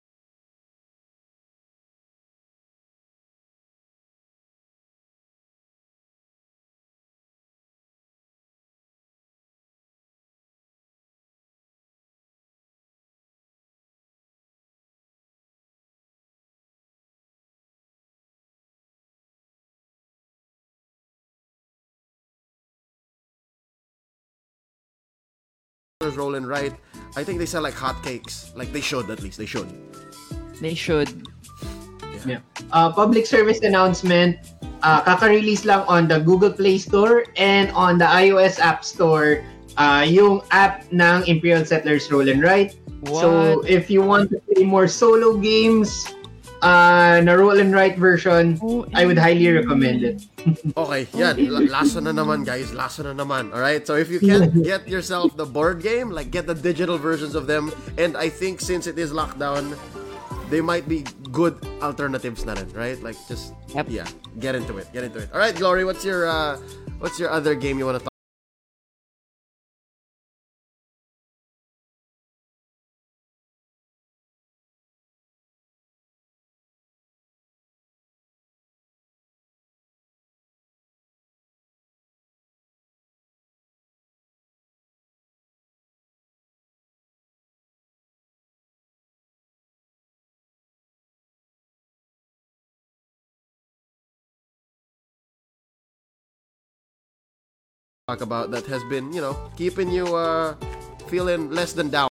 Roll and write. I think they sell like hotcakes. Like they should, at least they should. They should. Yeah. Uh, public service announcement. Uh, kaka-release lang on the Google Play Store and on the iOS App Store uh, yung app ng Imperial Settlers Roll and Write. So if you want to play more solo games uh, na roll and write version, Oh, I would highly recommend it. Okay, yan. L- lasa na naman, guys. Lasa na naman. Alright? So if you can't get yourself the board game, like get the digital versions of them. And I think since it is lockdown, they might be good alternatives na rin, right? Like just, Yep. yeah, get into it. Get into it. Alright, Glory, what's your, uh, what's your other game you want to talk talk about that has been, you know, keeping you uh, feeling less than down?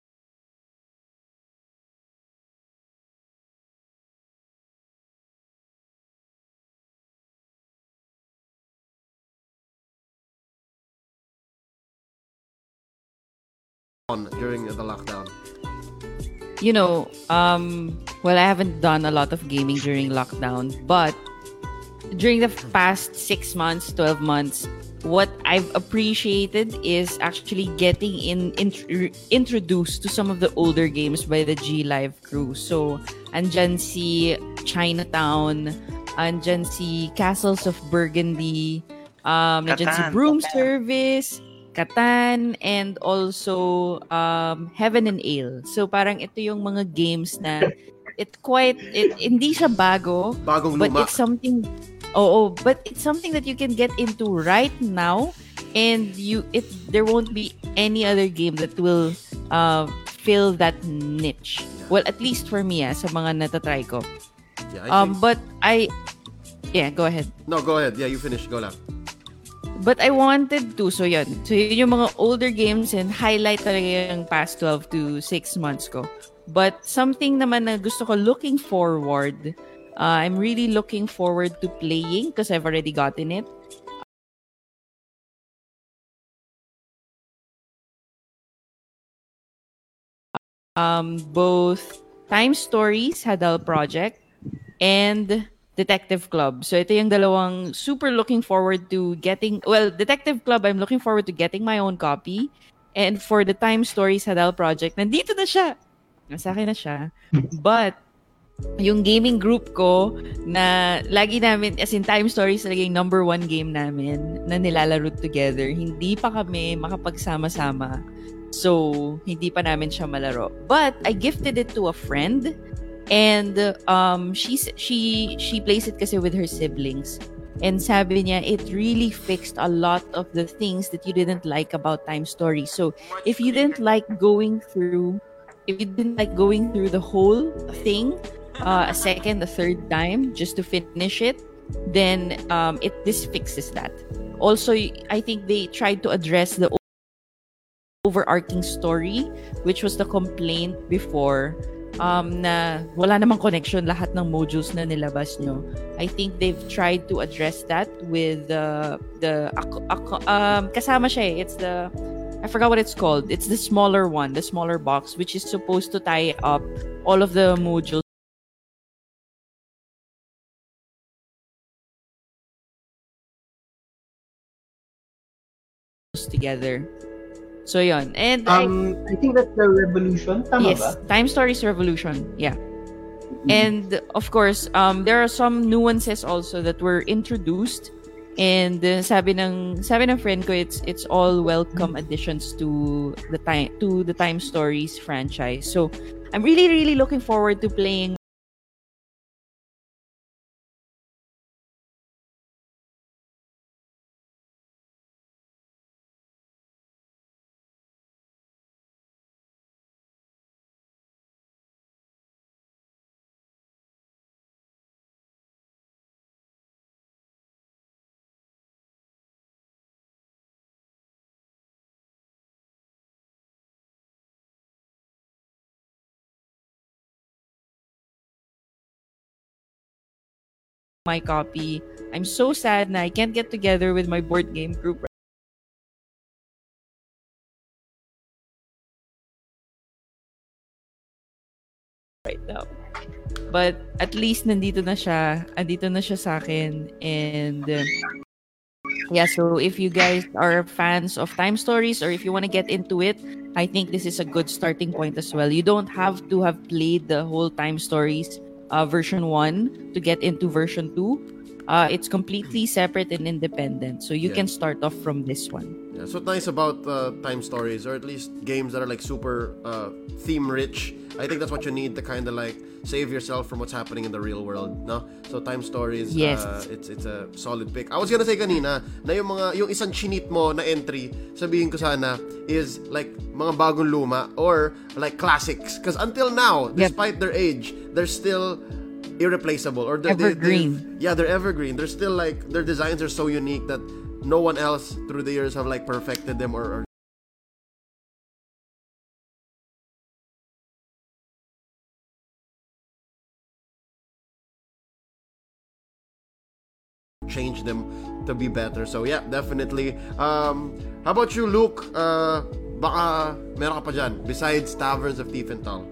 During the lockdown? You know, um, well, I haven't done a lot of gaming during lockdown, but during the past six months, twelve months, what I've appreciated is actually getting in, in introduced to some of the older games by the G Live crew. So, andyan si Chinatown, andyan si Castles of Burgundy, um, andyan si Catan. Broom Service, Catan, and also um, Heaven and Ale. So parang ito yung mga games na it quite it hindi siya bago, Bagong but luma. it's something oh, but it's something that you can get into right now, and you it there won't be any other game that will uh, fill that niche. Well, at least for me, ah, sa mga natatry ko. Yeah, I Um, think- but I yeah, go ahead. no, go ahead. Yeah, you finish. Go lang. But I wanted to. So, yun. So, yun yung mga older games and highlight talaga yung past twelve to six months ko. But something naman na gusto ko looking forward, uh, I'm really looking forward to playing because I've already gotten it. Um, both Time Stories, Hadal Project, and Detective Club. So ito yung dalawang super looking forward to getting, well, Detective Club, I'm looking forward to getting my own copy. And for the Time Stories Hadal Project, nandito na siya. Nasa akin na siya. But, yung gaming group ko na lagi namin, as in Time Stories, talaga yung number one game namin na nilalaro together. Hindi pa kami makapagsama-sama. So, hindi pa namin siya malaro. But, I gifted it to a friend. And um she's she she plays it kasi with her siblings, and sabi niya it really fixed a lot of the things that you didn't like about Time Story. So if you didn't like going through if you didn't like going through the whole thing uh, a second, a third time just to finish it, then um it this fixes that. Also, I think they tried to address the overarching story, which was the complaint before um, na wala namang connection lahat ng modules na nilabas nyo. I think they've tried to address that with uh, the ac- ac- um, kasama siya eh. It's the I forgot what it's called. It's the smaller one, the smaller box, which is supposed to tie up all of the modules together. So yon. And Um, I, I think that's the Revolution. Tama yes, ba? Time Stories Revolution. Yeah. And of course, um, there are some nuances also that were introduced. And uh, sabi ng sabi ng friend ko, it's it's all welcome additions to the time to the Time Stories franchise. So I'm really really looking forward to playing my copy. I'm so sad na I can't get together with my board game group right now. But at least nandito na siya. Andito na siya sa akin. And uh, yeah, so if you guys are fans of Time Stories or if you want to get into it, I think this is a good starting point as well. You don't have to have played the whole Time Stories uh, version one to get into version two. Uh, it's completely separate and independent. So you Yeah. can start off from this one. Yeah, so what's nice about uh, Time Stories, or at least games that are like super uh, theme rich, I think that's what you need to kind of like save yourself from what's happening in the real world, no? So Time Stories, Yes. uh, it's it's a solid pick. I was gonna say kanina na yung mga yung isang chinit mo na entry, sabihin ko sana is like mga bagong luma or like classics, because until now, Yep. despite their age, they're still irreplaceable, or they're, Evergreen. They, yeah, they're evergreen. They're still like their designs are so unique that no one else through the years have like perfected them or, or change them to be better. So yeah, definitely. Um, how about you, Luke? Uh, baka meron ka pa dyan besides Taverns of Tiefenthal?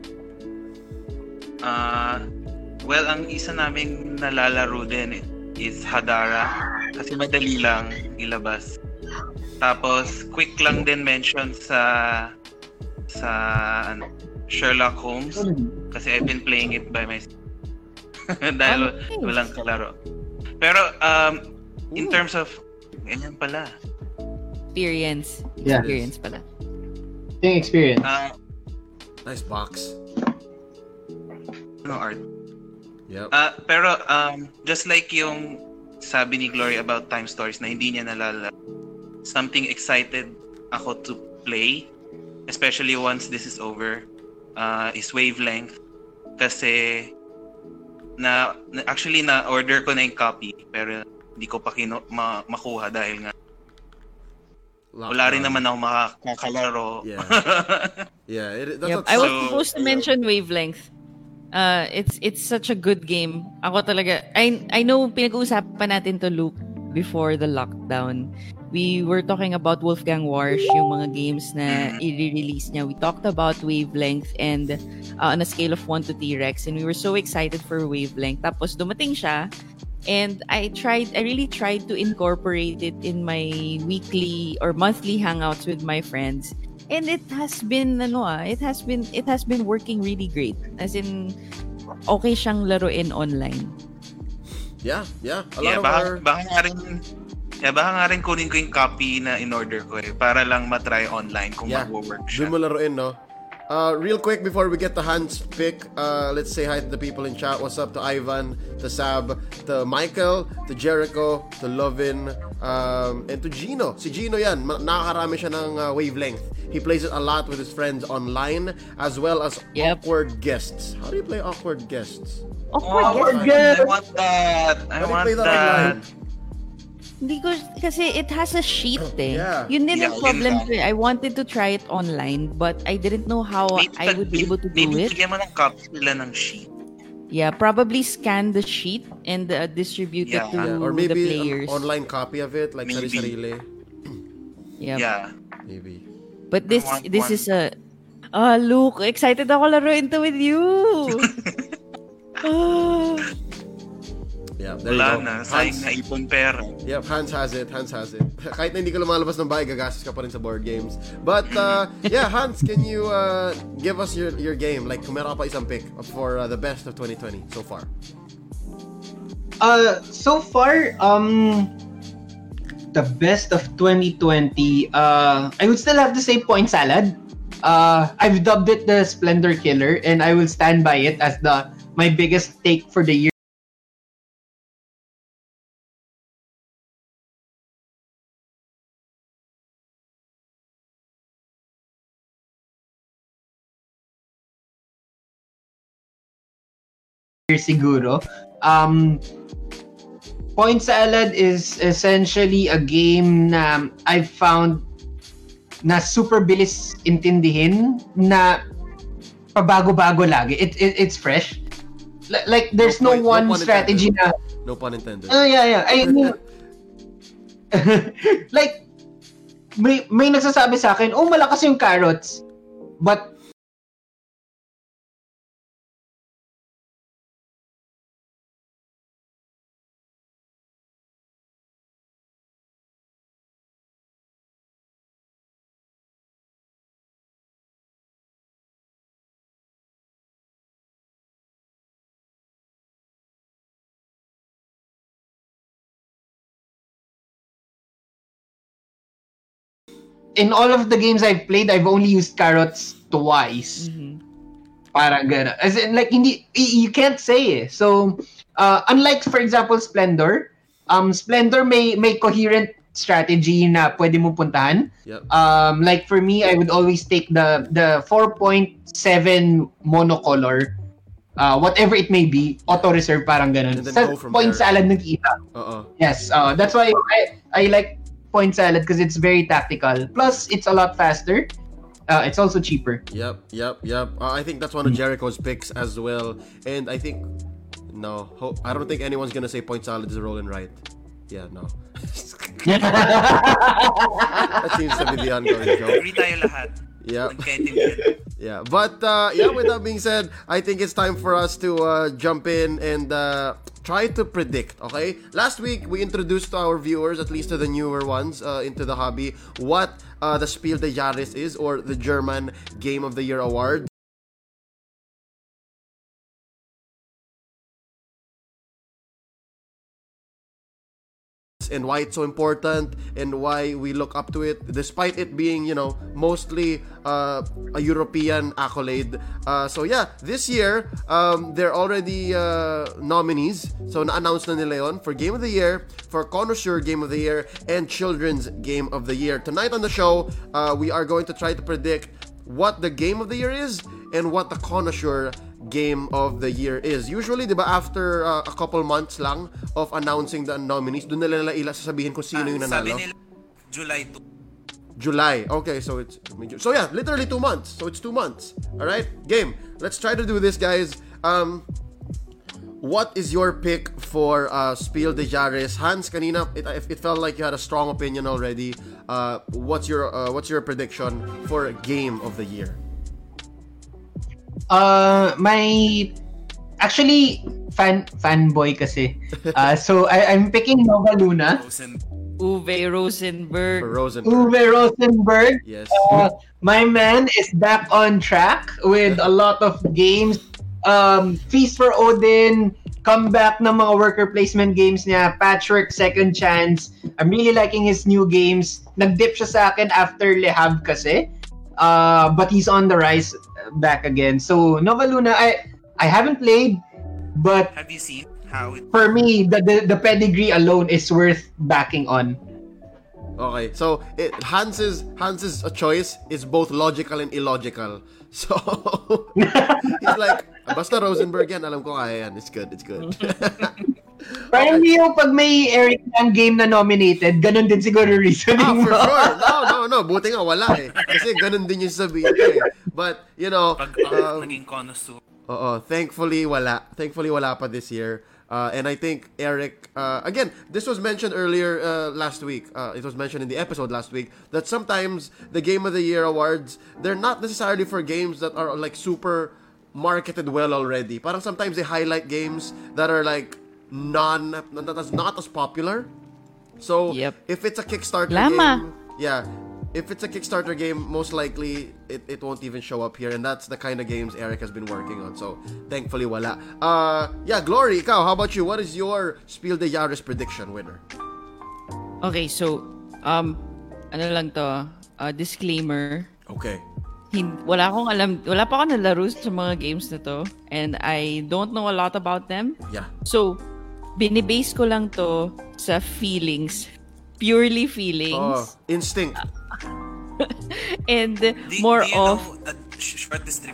Ah, well, ang isa naming nalalaro din is Hadara kasi madali lang ilabas. Tapos quick lang din mention sa sa ano, Sherlock Holmes kasi I've been playing it by myself. Dahil Okay. walang kalaro. Pero um in terms of ganyan pala. Experience. Yeah. Experience pala. Yung experience. Ah, Nice box. ano art? Yep. Ah, pero um just like yung sabi ni Glory about Time Stories na hindi niya nalala, something excited ako to play, especially once this is over, uh, is Wavelength. Kasi na, na actually na order ko na yung copy pero hindi ko pa kino, ma, makuha dahil nga wala rin naman ako makakalaro. Yeah. Yeah, it, that's Yep. that's I was so- supposed to mention Wavelength. Uh, it's it's such a good game. Ako talaga, I I know pinag-uusapan natin to, Luke, before the lockdown. We were talking about Wolfgang Warsch, yung mga games na i-release niya. We talked about Wavelength and uh, on a scale of one to T-Rex, and we were so excited for Wavelength. Tapos dumating siya, and I tried, I really tried to incorporate it in my weekly or monthly hangouts with my friends. And it has been ano ah, it has been it has been working really great. As in okay siyang laruin online. yeah, yeah. A lot Yeah, of baka, our baka nga rin yeah, baka nga rin kunin ko yung copy na in-order ko eh para lang matry online kung yeah. mag-work siya. Doon mo laruin, no? Uh, real quick before we get to Hans' pick, uh, let's say hi to the people in chat. What's up to Ivan, to Sab, to Michael, to Jericho, to Lovin, um, and to Gino. Si Gino yan, ma- nakakarami siya ng uh, Wavelength. He plays it a lot with his friends online as well as Yep. awkward guests. How do you play awkward guests? Awkward Oh, guess. I want that. I How do you want play that that. online? Hindi ko, kasi it has a sheet eh. Yeah. Yun din Yeah, ang yun problem lang. ko eh. I wanted to try it online, but I didn't know how Maybe I would be able to do maybe it. bigyan mo ng copy nila ng sheet. Yeah, probably scan the sheet and uh, distribute Yeah. it to Yeah, or the maybe players. an online copy of it, like Maybe. sari-sarili. Yeah. Yeah. Maybe. But this I want this one. is a Ah, Luke, excited ako laruin to with you. Ah. Yeah, there you Wala go. na, sayang Hans, na ipon pera. yep, Hans has it. Hans has it. Kahit na hindi ka lumalabas ng bahay, gagastos ka pa rin sa board games. But, uh, yeah, Hans, can you uh, give us your your game? Like, kung meron ka pa isang pick for uh, the best of twenty twenty so far. Uh, so far, um, the best of twenty twenty, uh, I would still have to say Point Salad. Uh, I've dubbed it the Splendor Killer, and I will stand by it as the my biggest take for the year. Siguro. Um, Point Salad is essentially a game na I've found na super bilis intindihin, na pabago-bago lagi. It, it it's fresh. L- like there's No no, point- no one pun strategy intended. na. No pun intended. Oh yeah, yeah. I mean, like may may nagsasabi sa akin, "Oh, malakas yung carrots." But in all of the games I've played, I've only used carrots twice. Mhm. Parang gano'n. As in, like, hindi, y- you can't say eh. So, uh, unlike, for example, Splendor, um, Splendor may may coherent strategy na pwede mo puntahan. Yep. Um, like, for me, I would always take the the four point seven monocolor, uh, whatever it may be, auto-reserve, parang gano'n. And then Sa go from Point there. Salad nakita. Uh-uh. Yes, uh, that's why I, I like Point Salad because it's very tactical. Plus, it's a lot faster. Uh, it's also cheaper. Yep, yep, yep. Uh, I think that's one of Jericho's picks as well. And I think, no, ho- I don't think anyone's gonna say Point Salad is rolling right. Yeah, no. That seems to be the ongoing joke. Agree tayo lahat. Yeah. Nagkaintindihan. Yeah, but uh, yeah, with that being said, I think it's time for us to uh, jump in and uh, try to predict, okay? Last week, we introduced to our viewers, at least to the newer ones uh, into the hobby, what uh, the Spiel des Jahres is, or the German Game of the Year award. And why it's so important and why we look up to it despite it being, you know, mostly uh, a European accolade. Uh, so yeah, this year um, they're already uh, nominees. So na-announce na nila yun for Game of the Year, for Connoisseur Game of the Year, and Children's Game of the Year. Tonight on the show, uh, we are going to try to predict what the Game of the Year is and what the Connoisseur Game of the Year is. Usually, di ba, after uh, a couple months lang of announcing the nominees, doon nila nila ila sasabihin kung sino yung Sabi nanalo. nila, July two. July. Okay, so it's... So yeah, literally two months. So it's two months. Alright? Game. Let's try to do this, guys. Um... What is your pick for uh, Spiel des Jahres? Hans, kanina, it, it felt like you had a strong opinion already. Uh, what's your uh, what's your prediction for Game of the Year? Uh, my actually fan fanboy kasi. Uh, so I, I'm picking Nova Luna. Rosen. Uwe Rosenberg. For Rosenberg. Uwe Rosenberg. Yes. Uh, my man is back on track with a lot of games. Um, Feast for Odin, comeback ng mga worker placement games niya, Patchwork Second Chance. I'm really liking his new games. Nag-dip siya sa akin after Le Havre kasi. Uh, but he's on the rise back again. So, Nova Luna, I I haven't played, but Have you seen how it... for me, the, the, the pedigree alone is worth backing on. Okay, so it, Hans's Hans's choice is both logical and illogical. So he's like, basta Rosenberg yan, alam ko kaya yan. It's good, it's good. Parang okay. Yung pag may Eric Yang game na nominated, ganun din siguro reasoning mo. Ah, for mo. sure. No, no, no. Buti nga wala eh. Kasi ganun din yung sabihin eh. But, you know, pag uh, um, naging connoisseur. Oo, thankfully wala. Thankfully wala pa this year. Uh, and I think Eric, uh, again, this was mentioned earlier uh, last week. Uh, it was mentioned in the episode last week that sometimes the Game of the Year awards, they're not necessarily for games that are like super marketed well already. Parang sometimes they highlight games that are like non, that is not as popular. So yep. if it's a Kickstarter Lama. game, yeah, if it's a Kickstarter game, most likely it, it won't even show up here, and that's the kind of games Eric has been working on. So thankfully, wala. Uh, yeah, Glory, ikaw, how about you? What is your Spiel des Jahres prediction winner? Okay, so um, ano lang to? Uh, disclaimer. Okay. Hin- wala akong alam, wala pa ako nalaro sa mga games na to, and I don't know a lot about them. Yeah. So binibase ko lang to sa feelings, purely feelings. Oh, instinct. And do, more do you of know a short description?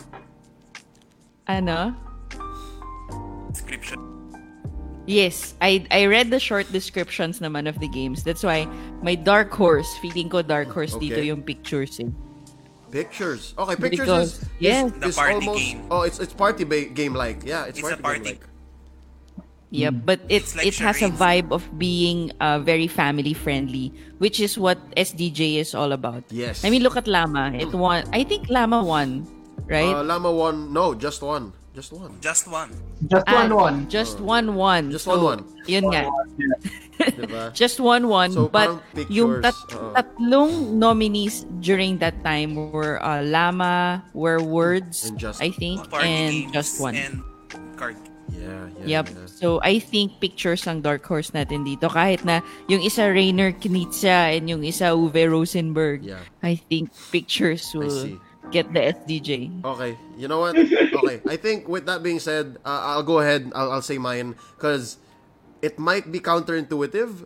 ano? Description. Yes, I I read the short descriptions naman of the games. That's why my dark horse, feeling ko dark horse Okay. dito yung pictures eh. Pictures. Okay, pictures Because, is, yes. is, The is party almost game. Oh, it's it's party ba- game like. Yeah, it's, It's a party, party. game like. Yep, but it It's like it has a charades. vibe of being uh, very family friendly, which is what S D J is all about. Yes. I mean, look at Llama. It won. I think Llama won, right? Uh, Llama won. No, just one. Just one. Just one. Just Ah, one one. Just one one. Just So, one one. Yun nga. Diba? Just one one. So, but parang pictures, yung tat- oo. tatlong nominees during that time were uh, Llama, were Words, And Just I think, Party and games Just One. and card. Yeah, yeah. Yep. yeah. So, I think pictures ang dark horse natin dito. Kahit na yung isa Rainer Knizia and yung isa Uwe Rosenberg, Yeah. I think pictures I will see. get the S D J. Okay, you know what? Okay, I think with that being said, uh, I'll go ahead. I'll, I'll say mine because it might be counterintuitive,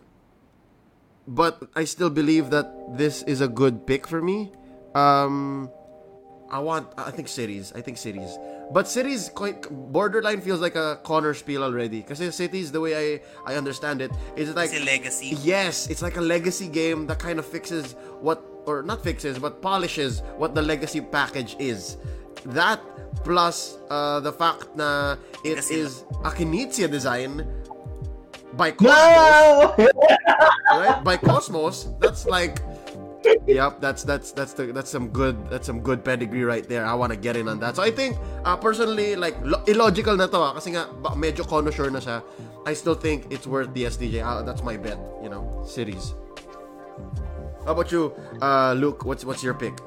but I still believe that this is a good pick for me. Um, I want. I think cities. I think cities. But cities quite borderline feels like a corner spiel already. Because cities, the way I I understand it, is like Kasi legacy. yes, it's like a legacy game that kind of fixes what, or not fixes, but polishes what the legacy package is. That plus uh, the fact na it Kasi- is a Knizia design by Cosmos, No! right? By Cosmos, that's like, yep, that's that's that's the, that's some good that's some good pedigree right there. I want to get in on that. So I think uh, personally, like lo- illogical na to ah, kasi nga ba- medyo connoisseur na siya. I still think it's worth the S D J. Uh, that's my bet. You know, cities. How about you, uh, Luke? What's what's your pick?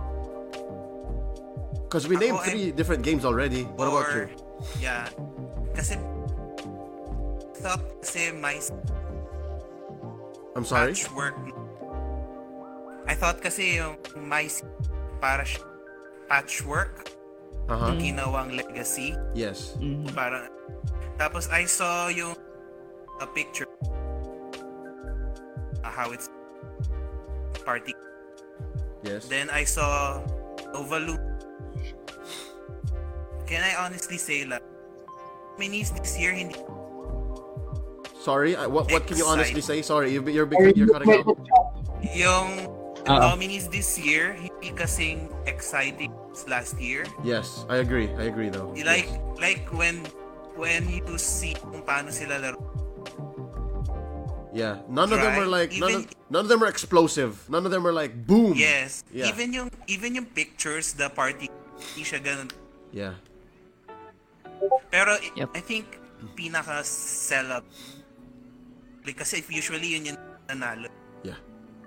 Because we Ako, named three different games already. What about you? Or, yeah. Kasi, thought kasi my I'm sorry. patchwork. I thought kasi yung my para siya patchwork, Uh huh. ginawang legacy. Yes. Mhm. Para, tapos I saw yung a picture uh, how it's party. Yes. Then I saw Novalu. Can I honestly say like minis this year hindi Sorry. I, what what can you honestly say? Sorry, you, you're Are you're you cutting out. yung Uh-oh. nominees this year hindi kasing exciting as last year. Yes, I agree. I agree though. Like Yes. like when when you see kung paano sila laro. Yeah, none of them Right? are like none of, Even- none of them are explosive. None of them are like boom. Yes. Yeah. Even yung even yung pictures, the party, hindi siya ganun. Yeah. Pero Yep. I think pinaka sell up like, kasi usually yun yung nanalo. Yeah.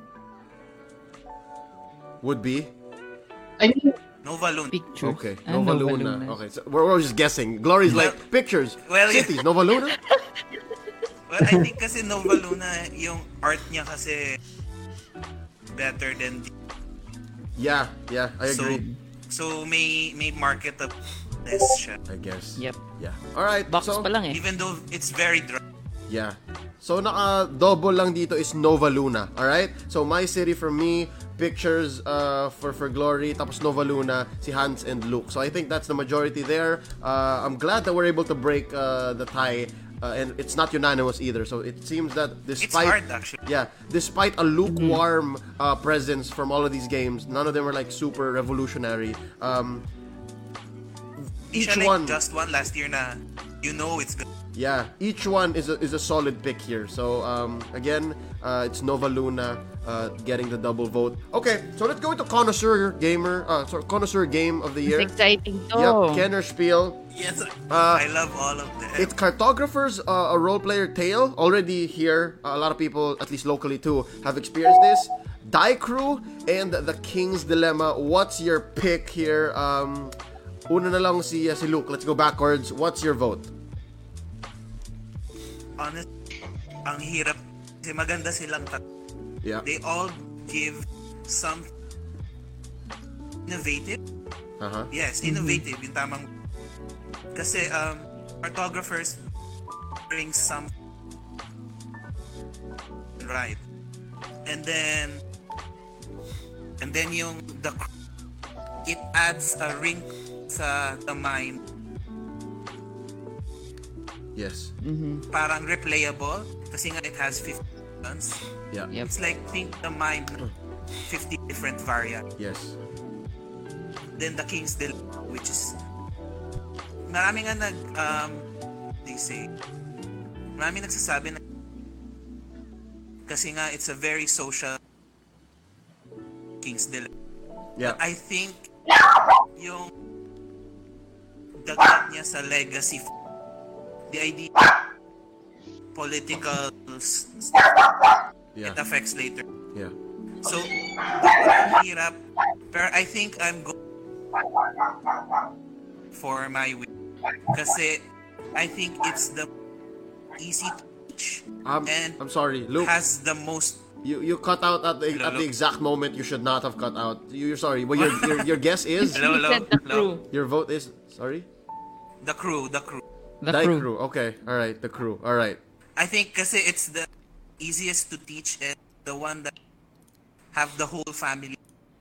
Would be I mean, Nova Luna. Pictures. okay. Ah, Nova, Luna. Okay, so we're, we're just guessing. Glory's Well- like pictures, well, cities. Nova Luna. Well, I think kasi Nova Luna, yung art niya kasi better than the, Yeah, yeah, I so, agree. so may may market up less siya. I guess. Yep. Yeah. All right. Box so, pa lang eh. Even though it's very dry. Yeah. So naka-double lang dito is Nova Luna. Alright? So my city for me, pictures uh, for for Glory, tapos Nova Luna, si Hans and Luke. So I think that's the majority there. Uh, I'm glad that we're able to break uh, the tie uh, and it's not unanimous either. So it seems that It's despite hard actually. yeah, despite a lukewarm uh, presence from all of these games, none of them were like super revolutionary. Um, Each each like one, just one last year na you know it's good. yeah, each one is a, is a solid pick here. So um, again, uh, it's Nova Luna uh, getting the double vote. Okay, so let's go into connoisseur gamer, uh, sorry, connoisseur game of the year. It's exciting to. Yep, Kenner Spiel. Yes, Uh, I love all of them. It's Cartographer's uh, a role player tale already here. Uh, a lot of people, at least locally too, have experienced this. Die Crew and the King's Dilemma. What's your pick here? Um, una na lang si, uh, si Luke. Let's go backwards. What's your vote? Honest, ang hirap kasi maganda silang tat. Yeah. They all give some innovative. Uh-huh. Yes, innovative yung tamang kasi um cartographers bring some right. And then and then yung the it adds a ring sa the mind. Yes. Parang replayable kasi nga it has fifty guns. Yeah. Yep. It's like think the mind fifty different variants. Yes. Then the King's Dilemma, which is marami nga nag um they say marami nagsasabi na kasi nga it's a very social King's Dilemma. Yeah. I think yung dagdag niya sa legacy, the idea political s- stuff Yeah. it affects later. Yeah. So, ang hirap. Pero I think I'm going for my win. Kasi I think it's the easy to teach Um, and I'm sorry, Luke. has the most. You you cut out at the at the exact moment you should not have cut out. You, you're sorry. Well, your, your your guess is Hello, He hello, said the hello. crew. your vote is sorry. The crew, the crew. The Die crew. crew. Okay. All right. The crew. All right. I think kasi it's the easiest to teach and the one that have the whole family.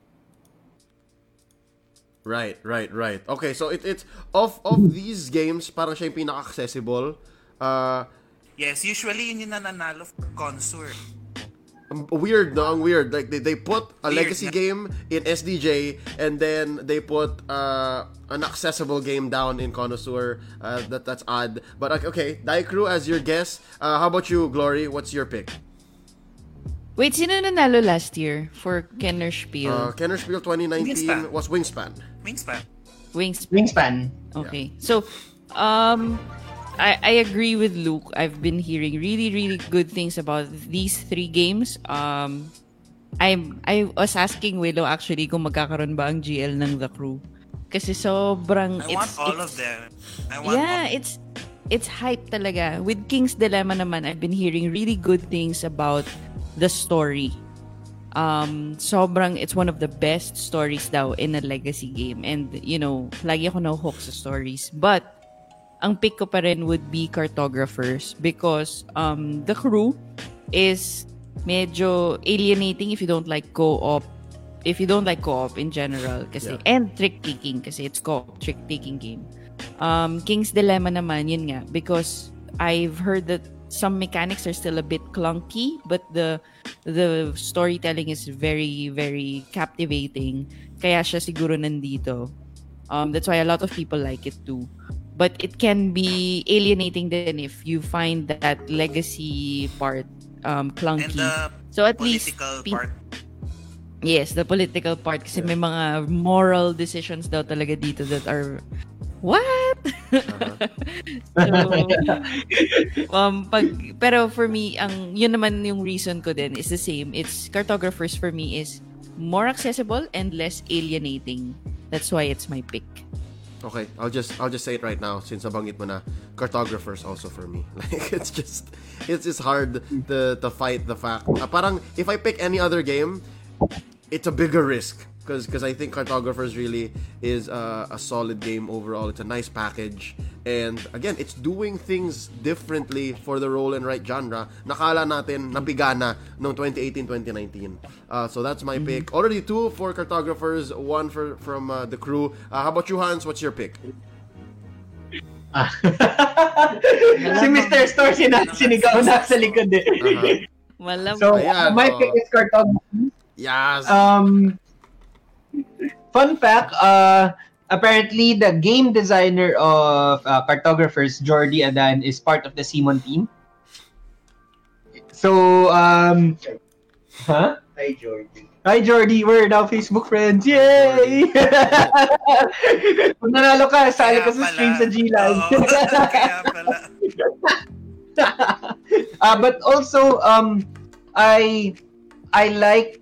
Right, right, right. Okay, so it it's of of these games, parang siya yung pinaka-accessible. Uh, Yes, usually yun yung nananalo for consort. um, weird, no? Ang weird. Like they, they put a Weird, legacy yeah. game in S D J and then they put uh, an accessible game down in Connoisseur. Uh, that that's odd. But okay, okay, Die Crew as your guess. Uh, how about you, Glory? What's your pick? Wait, sino nanalo last year for Kenner Spiel? Uh, Kenner Spiel twenty nineteen Wingspan. was Wingspan. Wingspan. Wings. Wingspan. Okay. So, um, I, I agree with Luke. I've been hearing really, really good things about these three games. Um, I'm, I was asking Willow actually kung magkakaroon ba ang G L ng The Crew. Kasi sobrang... I want it's, all it's, of them. I want Yeah, all. it's it's hype talaga. With King's Dilemma naman, I've been hearing really good things about the story. Um, sobrang, it's one of the best stories daw in a legacy game. And, you know, lagi ako na-hook sa stories. But, ang pick ko pa rin would be Cartographers because um, The Crew is medyo alienating if you don't like co-op. If you don't like co-op in general. Kasi, Yeah. and trick-taking kasi it's co-op trick-taking game. Um, King's Dilemma naman, yun nga. Because I've heard that some mechanics are still a bit clunky, but the the storytelling is very, very captivating. Kaya siya siguro nandito. Um, that's why a lot of people like it too. But it can be alienating then if you find that legacy part um, clunky. And the so at least political pe- part. Yes, the political part kasi may mga moral decisions daw talaga dito that are what? so, um, pag, pero for me, ang yun naman yung reason ko din is the same. It's Cartographers for me is more accessible and less alienating. That's why it's my pick. Okay, I'll just I'll just say it right now since nabanggit mo na, Cartographers also for me. Like it's just it's just hard to to fight the fact. Uh, parang if I pick any other game, it's a bigger risk because because I think Cartographers really is uh, a solid game overall. It's a nice package, and again, it's doing things differently for the roll and write genre. Nakala natin nabigana noong twenty eighteen twenty nineteen. Uh, so that's my pick. Already two for Cartographers, one for from uh, the crew. Uh, how about you, Hans? What's your pick? Ah. Si mister Store sina sinigaw na sa likod eh. Uh-huh. Malam. So, Ayan, my oo. pick is cartography. Yes. Um, fun fact, uh, apparently the game designer of uh, Cartographers, Jordi Adan, is part of the Simon team. So, um, huh? Hi, Jordy. Hi Jordi, we're now Facebook friends. Yay! Kung nanalo ka, sali ka sa stream sa G-Live. Oo, kaya pala. uh, but also, um, I I like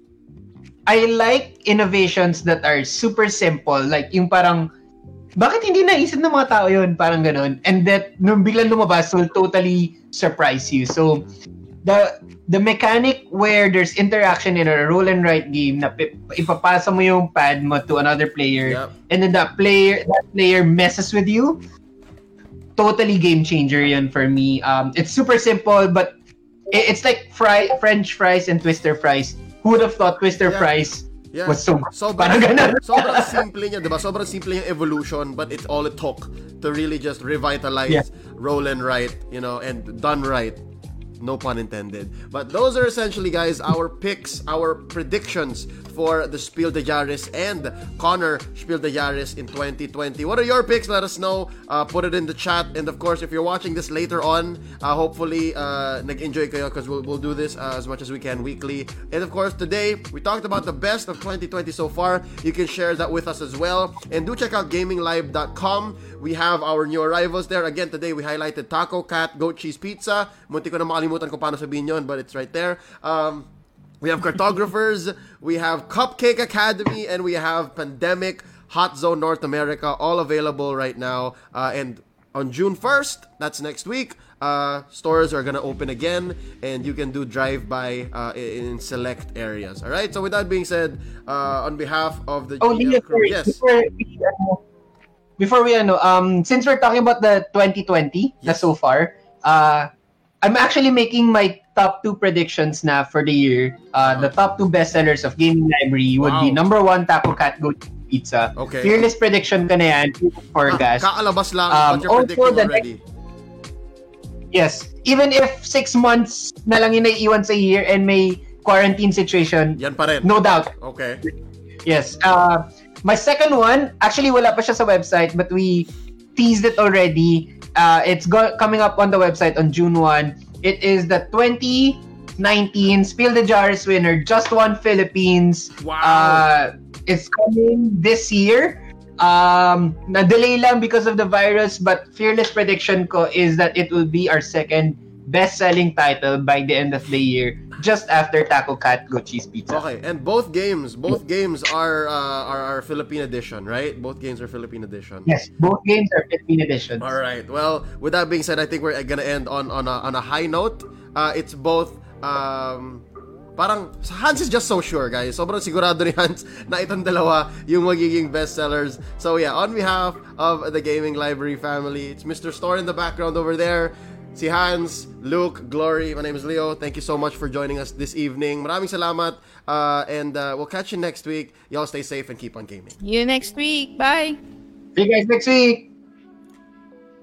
I like innovations that are super simple. Like yung parang, bakit hindi naisip ng mga tao yun? Parang ganun. And that, nung biglang lumabas, will totally surprise you. So, the the mechanic where there's interaction in a roll and write game na pi- ipapasa mo yung pad mo to another player, Yep. and then that player that player messes with you, totally game changer yun for me. Um, it's super simple, but it, it's like fry French fries and Twister fries. Who would have thought Twister Yeah. fries Yeah. was so Sobrang, parang ganun. sobrang simple niya, diba? Sobrang simple yung evolution, but it's all it took to really just revitalize Yeah. roll and write, you know, and done right. No pun intended. But those are essentially, guys, our picks, our predictions for the Spiel des Jahres and Connor Spiel des Jahres in twenty twenty. What are your picks? Let us know. Uh, put it in the chat. And of course, if you're watching this later on, uh, hopefully uh, nag-enjoy kayo because we'll, we'll do this uh, as much as we can weekly. And of course, today, we talked about the best of twenty twenty so far. You can share that with us as well. And do check out gaming live dot com. We have our new arrivals there. Again, today we highlighted Taco Cat Goat Cheese Pizza. Munti ko na makalimutan kung paano sabihin yun, but it's right there. Um, we have Cartographers, we have Cupcake Academy, and we have Pandemic Hot Zone North America, all available right now. Uh, and on June first, that's next week, uh, stores are gonna open again, and you can do drive-by uh, in select areas. All right. So with that being said, uh, on behalf of the Oh, G L Leo, crew, sorry. yes. Before we, ano, before we ano, um, since we're talking about the twenty twenty na Yes. so far, uh, I'm actually making my top two predictions na for the year. Uh, the top two bestsellers of Gaming Library would be Wow. number one, Taco Cat Goat Pizza. Okay. Fearless prediction ka na yan, forecast. Ka- kakalabas lang, Um, but you're also predicting the already. Yes. Even if six months na lang yung naiiwan sa year and may quarantine situation, Yan pa rin. no doubt. Okay. Yes. Uh, my second one, actually wala pa siya sa website, but we teased it already. Uh, it's go- coming up on the website on June first. It is the twenty nineteen Spiel des Jahres winner, Just One Philippines. Wow. Uh, it's coming this year. Um, na-delay lang because of the virus, but fearless prediction ko is that it will be our second best-selling title by the end of the year, just after Taco Cat Goat Cheese Pizza. Okay, and both games, both games are uh, are, are Philippine edition, right? Both games are Philippine edition. Yes, both games are fifteen editions. All right. Well, with that being said, I think we're gonna end on on a, on a high note. Uh, it's both. Um, parang Hans is just so sure, guys. Sobrang sigurado ni Hans na itong dalawa yung magiging bestsellers. So yeah, on behalf of the Gaming Library family, it's Mister Store in the background over there. Si Hans, Luke, Glory, my name is Leo. Thank you so much for joining us this evening. Maraming salamat. Uh, and uh, we'll catch you next week. Y'all stay safe and keep on gaming. You next week. Bye. See you guys next week.